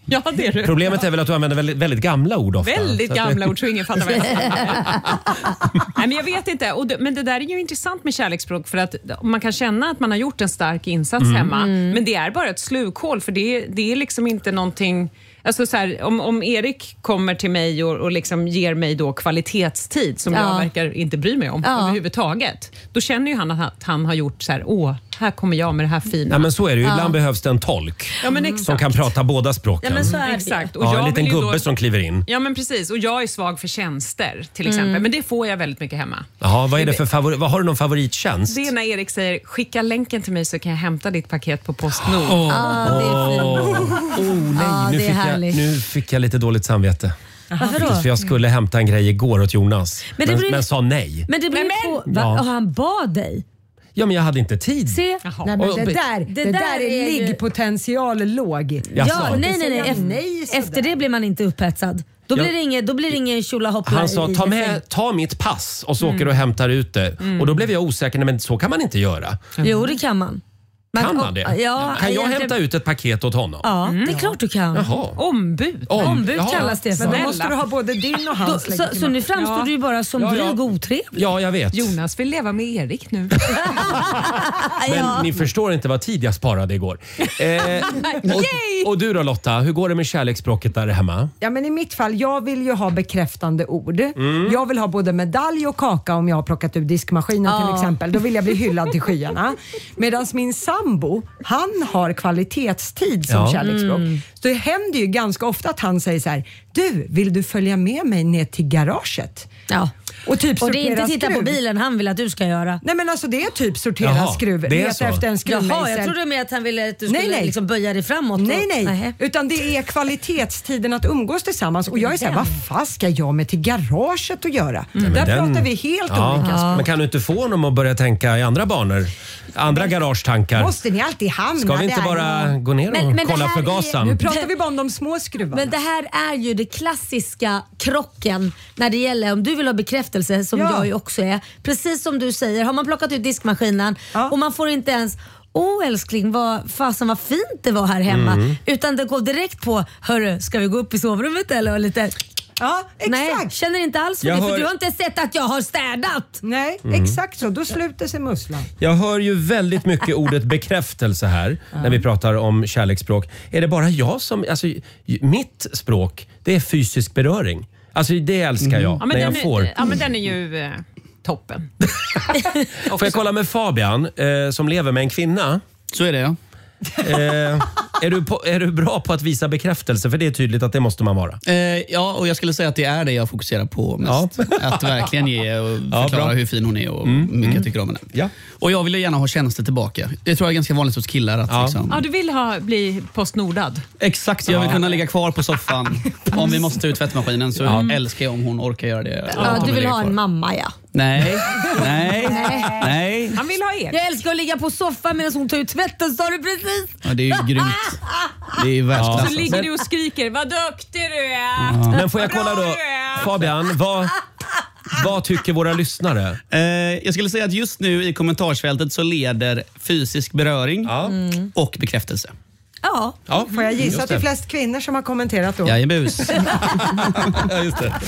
Ja, det är du. Problemet är väl att du använder väldigt, väldigt gamla ord ofta. Väldigt Så att gamla det... ord så ingen fattar vad jag säger. Nej, men jag vet inte. Och det, men det där är ju intressant med kärleksspråk för att man kan känna att man har gjort en stark insats Mm. hemma. Mm. Men det är bara ett slukhål för det, det är liksom inte någonting... Alltså så här, om, om Erik kommer till mig och, och liksom ger mig då kvalitetstid som Ja. jag verkar inte bry mig om Ja. överhuvudtaget. Då känner ju han att han, att han har gjort så här, åh, här kommer jag med det här fina. Ja, men så är det ju. Ibland Ja. behövs det en tolk Ja, men exakt. som kan prata båda språken. Ja, men så är Exakt. Och Ja, jag en liten vill ju gubbe då- som kliver in. Ja, men precis. Och jag är svag för tjänster till exempel. Mm. Men det får jag väldigt mycket hemma. Jaha, vad är det för favori- vad har du någon favorittjänst? Det är när Erik säger, skicka länken till mig så kan jag hämta ditt paket på Postnord. Åh, Ah, det är fint. Åh, nej, Ja, nu, det är fick jag, härligt. nu fick jag lite dåligt samvete. Varför då? För jag skulle hämta en grej igår åt Jonas, Men men, det men, blir- sa nej. Men det blir på... Va? Ja. Och han bad dig? Ja, men jag hade inte tid. Se. Nej, men det, Och- där, det, Det där, där är är ju- liggpotential låg. Jaså? Ja, nej, nej, nej. Säga Efter, nej sådär. efter det blir man inte upphetsad. Då blir Ja. det ingen, då blir det ingen tjolahoppla Han sa, i ta, säng. med, ta mitt pass och så Mm. åker du och hämtar ut det. Mm. Och då blev jag osäker, nej, men så kan man inte göra. Jo, det kan man. Kan man det? Ja, kan jag egentligen- hämta ut ett paket åt honom? Ja, det är klart du kan. Jaha. Ombud. Om- Ombud Jaha. kallas det för. Men då måste du ha både din och hans Då, så, så nu framstår Ja. du ju bara som Ja, ja. dryg och otrevlig. Ja, jag vet. Jonas vill leva med Erik nu. Men Ja. ni förstår inte vad tid jag sparade igår. Eh, och, och du då Lotta, hur går det med kärleksspråket där hemma? Ja, men i mitt fall, jag vill ju ha bekräftande ord. Mm. Jag vill ha både medalj och kaka om jag har plockat ur diskmaskinen Ja. till exempel. Då vill jag bli hyllad till skyarna. Medan min sambo, han har kvalitetstid som Ja. kärleksspråk. Mm. Så det händer ju ganska ofta att han säger så här: du, vill du följa med mig ner till garaget? Ja. Och typ Och det är sortera inte titta på skruv. bilen han vill att du ska göra. Nej, men alltså det är typ sortera Jaha, skruv, det är leta så. efter en skruvmejsel. Jaha, jag trodde med att han ville att du Nej, skulle nej. liksom böja dig framåt. och- Nej, nej. Nähä. Utan det är kvalitetstiden att umgås tillsammans. Och jag är såhär, Den. vad fan ska jag med till garaget att göra? Nej, Där men den- pratar vi helt Ja. olika språk. Men kan du inte få honom att börja tänka i andra banor? Andra garagetankar? Måste ni alltid hamna Ska vi inte där? bara gå ner och Men- men det kolla här för är- gasen? Nu pratar vi bara om de små skruvarna. Men det här är ju det klassiska krocken när det gäller om du vill ha bekräftelse som Ja. jag ju också är. Precis som du säger, har man plockat ut diskmaskinen Ja. och man får inte ens åh älskling, vad, fasen vad fint det var här hemma. Mm. Utan det går direkt på, hörru, ska vi gå upp i sovrummet eller? Och lite, Ja, exakt. nej, känner inte alls för Jag det hör- för du har inte sett att jag har städat. Nej, Mm. exakt så. Då sluter sig musslan. Jag hör ju väldigt mycket ordet bekräftelse här när vi pratar om kärleksspråk. Är det bara jag som... Alltså, mitt språk, det är fysisk beröring. Alltså det älskar jag Ja, men, när jag den, får. är, ja, men den är ju eh, toppen. Får jag kolla med Fabian eh, som lever med en kvinna? Så är det ja. Eh, är, du på, är du bra på att visa bekräftelse? För det är tydligt att det måste man vara. Eh, ja, och jag skulle säga att det är det jag fokuserar på mest. Att verkligen ge och Ja, förklara bra. hur fin hon är och Mm, hur mycket mm. jag tycker om henne. Ja. Och jag vill ju gärna ha tjänster tillbaka. Det tror jag är ganska vanligt hos killar. Att Ja. liksom, Ja, du vill ha, bli postnordad. Exakt, jag vill Ja. kunna ligga kvar på soffan. Om vi måste ta ut tvättmaskinen så älskar jag om hon orkar göra det. Ja, Att hon du vill ligga ha kvar. en mamma ja. Nej, nej, nej. Han vill ha er. Jag älskar att ligga på soffan medan hon tar ut tvätten, sa du precis. Ja, det är ju grymt. Det är ju världsklass. Så ligger alltså. du och skriker, vad duktig du är. Men får jag kolla då, Fabian, vad, vad tycker våra lyssnare? Eh, jag skulle säga att just nu i kommentarsfältet så leder fysisk beröring Ja. och bekräftelse. Ja. Ja, Får jag gissa just att det är det. flest kvinnor som har kommenterat då? Jajebus. Ja, just det.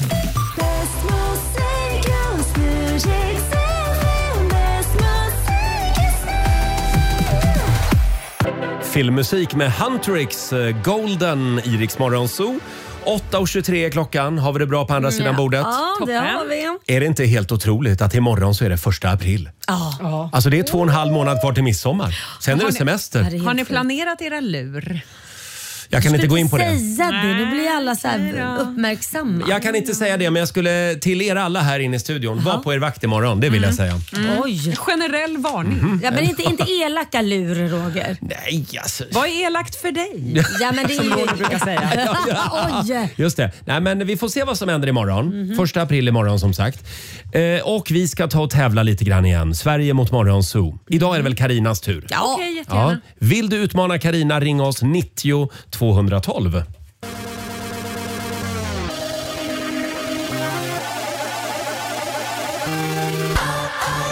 Filmmusik med Huntrix, eh, Golden, i Rix Morgon Zoo. åtta och tjugotre är klockan. Har vi det bra på andra sidan bordet? Ja, det har vi. Är det inte helt otroligt att imorgon så är det första april? Ja. Alltså det är två och en halv månad kvar till midsommar. Sen är Har det ni- semester. Har ni planerat era lur? Jag kan inte gå in på det. Säga det, nu blir alla så här uppmärksamma. Jag kan inte säga det, men jag skulle till er alla här inne i studion, var på er vakt imorgon, det vill jag säga. Oj. Generell varning. Mhm. Ja, men inte, inte elaka lur, Roger. Nej, alltså. Vad är elakt för dig? Ja, men det är Som ju... Roger brukar säga. Oj. Just det. Nej, men vi får se vad som händer imorgon. Första april imorgon som sagt. Eh, och vi ska ta och tävla lite grann igen. Sverige mot Morgonzoo. Idag är det väl Karinas tur? Ja. Okej, jättegärna. Ja. Vill du utmana Karina, ring oss nittio tvåhundratolv.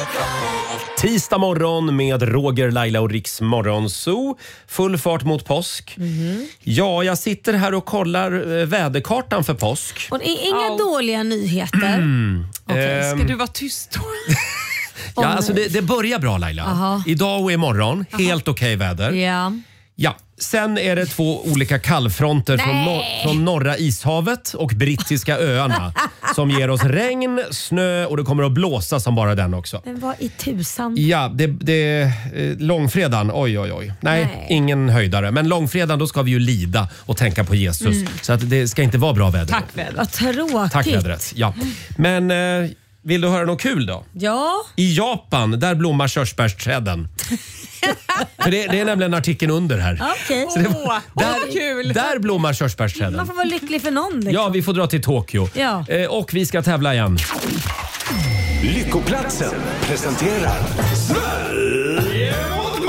Tisdag morgon med Roger, Laila och Riks Morgonzoo. Full fart mot påsk. Mm. Ja, jag sitter här och kollar eh, väderkartan för påsk. Och det är inga dåliga nyheter. Mm. Okej, ska Ehm, du vara tyst då? Ja, alltså det, det börjar bra Laila. Aha. Idag och imorgon, helt okej väder. Ja. Ja, sen är det två olika kallfronter från, nor- från norra ishavet och brittiska öarna som ger oss regn, snö och det kommer att blåsa som bara den också. Men vad i tusan? Ja, det, det eh, långfredagen, oj oj oj. Nej, Nej. ingen höjdare. Men långfredagen då ska vi ju lida och tänka på Jesus. Mm. Så att det ska inte vara bra väder. Tack väder. Vad tråkigt. Tack vädret. Ja. Men eh, vill du höra något kul då? Ja. I Japan, där blommar körsbärsträden. För det, det är nämligen artikeln under här. Okej. Så det- Åh, där, kul. där blommar körsbärsträden. Man får vara lycklig för någon. Liksom. Ja, vi får dra till Tokyo. Ja. Eh, och vi ska tävla igen. Lyckoplatsen presenterar Sverige mot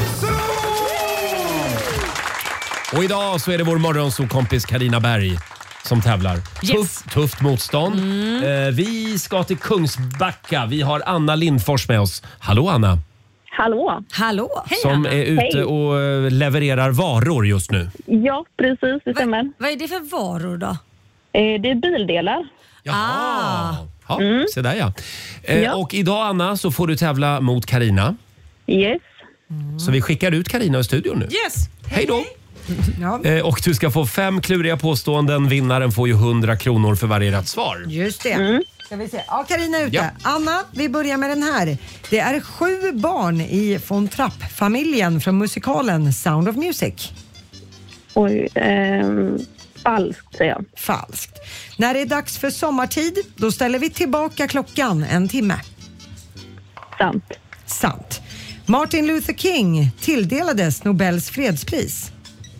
Och idag så är det vår morgonsokompis Carina Berg som tävlar. Tuff, tufft motstånd. Eh, vi ska till Kungsbacka. Vi har Anna Lindfors med oss. Hallå Anna. Hallå. Hallå. Som är ute Hej. och eh, levererar varor just nu. Ja, precis. Det stämmer. Vad är det för varor då? Eh, det är bildelar. Jaha. Ja, se där ja. Eh, Ja. Och idag Anna så får du tävla mot Carina. Yes. Så vi skickar ut Carina i studion nu. Yes. Hej då. Ja, Eh, och du ska få fem kluriga påståenden. Vinnaren får ju hundra kronor för varje rätt svar. just det. Ska vi se. Ja, Carina är ute. Ja. Anna, vi börjar med den här. Det är sju barn i von Trapp-familjen från musikalen Sound of Music. Oj, ehm, falskt säger jag. Falskt. När det är dags för sommartid, då ställer vi tillbaka klockan en timme. Sant. Sant. Martin Luther King tilldelades Nobels fredspris.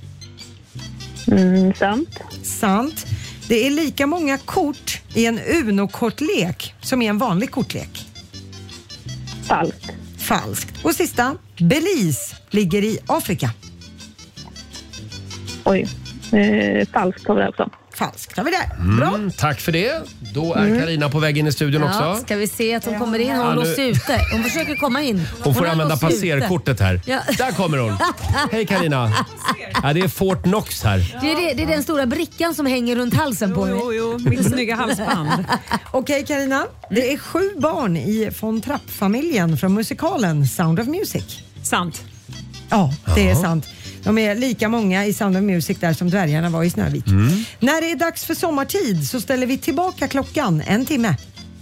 Mm, sant. Sant. Det är lika många kort i en Uno-kortlek som i en vanlig kortlek. Falskt. Falskt. Och sista. Belize ligger i Afrika. Oj, eh, falskt har vi också. Falskt har vi där. Bra. Mm, tack för det. Då är Carina på väg in i studion Ja, också. ska vi se att hon kommer in. Hon Ja, har nu- låst ute. Hon försöker komma in. Hon får har använda låst ute. passerkortet här. Ja. Där kommer hon. Hej Carina. Ja, det är Fort Knox här. Det är, det, det är den stora brickan som hänger runt halsen på dig. Jo, jo, mitt snygga halsband. Okej Carina. Det är sju barn i von Trapp-familjen från musikalen Sound of Music. Sant. Ja, det är sant. De är lika många i Sound of Music där som dvärgarna var i Snövit. När det är dags för sommartid så ställer vi tillbaka klockan en timme.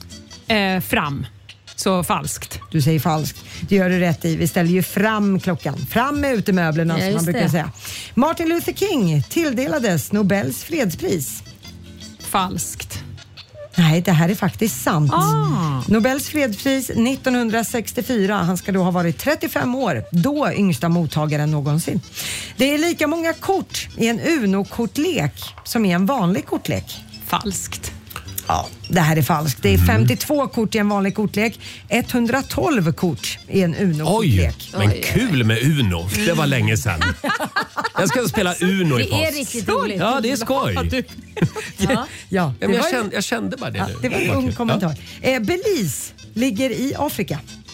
Eh, fram. Så falskt. Du säger falskt. Det gör du rätt i. Vi ställer ju fram klockan. Fram med utemöblerna Ja, som man just brukar det. säga. Martin Luther King tilldelades Nobels fredspris. Falskt. Nej, det här är faktiskt sant. Ah. Nobels fredspris nittonhundrasextiofyra. Han ska då ha varit trettiofem år. Då yngsta mottagaren någonsin. Det är lika många kort i en Uno-kortlek som i en vanlig kortlek. Falskt. Ja, det här är falskt. Det är femtiotvå kort i en vanlig kortlek, etthundratolv kort i en Oj, Uno-kortlek. men kul med Uno. Det var länge sedan. Jag ska spela Uno i Det är påsk. riktigt roligt. Ja, det är skoj. Ja. Ja, Ja, men jag, var- kände, jag kände bara det ja, nu. det var en var ung kul. kommentar. Eh, Belize ligger i Afrika.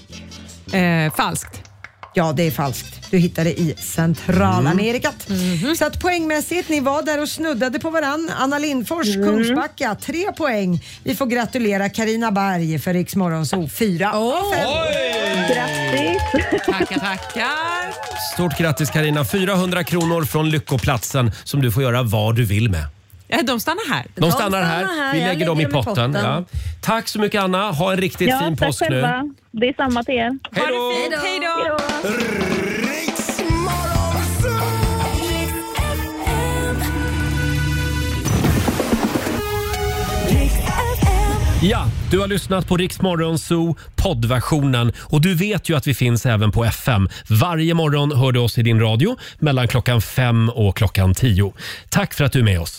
Eh, falskt. Ja, det är falskt. Du hittade i Centralamerika. Mm. Så att poängmässigt, ni var där och snuddade på varann. Anna Lindfors, Kungsbacka, tre poäng. Vi får gratulera Carina Berg för Riks Morgonzoo, fyra av fem. Grattis! Tackar, tackar. Stort grattis Carina. fyrahundra kronor från Lyckoplatsen som du får göra vad du vill med. Ja, de stannar här. De stannar här. Vi Jag lägger dem i potten. Ja. Tack så mycket Anna. Ha en riktigt Ja, fin tack påsk nu. själva. Det är samma till er. Hej då! Hej då. Riks Morgonzoo! Ja, du har lyssnat på Riks Morgonzoo poddversionen och du vet ju att vi finns även på F M. Varje morgon hör du oss i din radio mellan klockan fem och klockan tio. Tack för att du är med oss.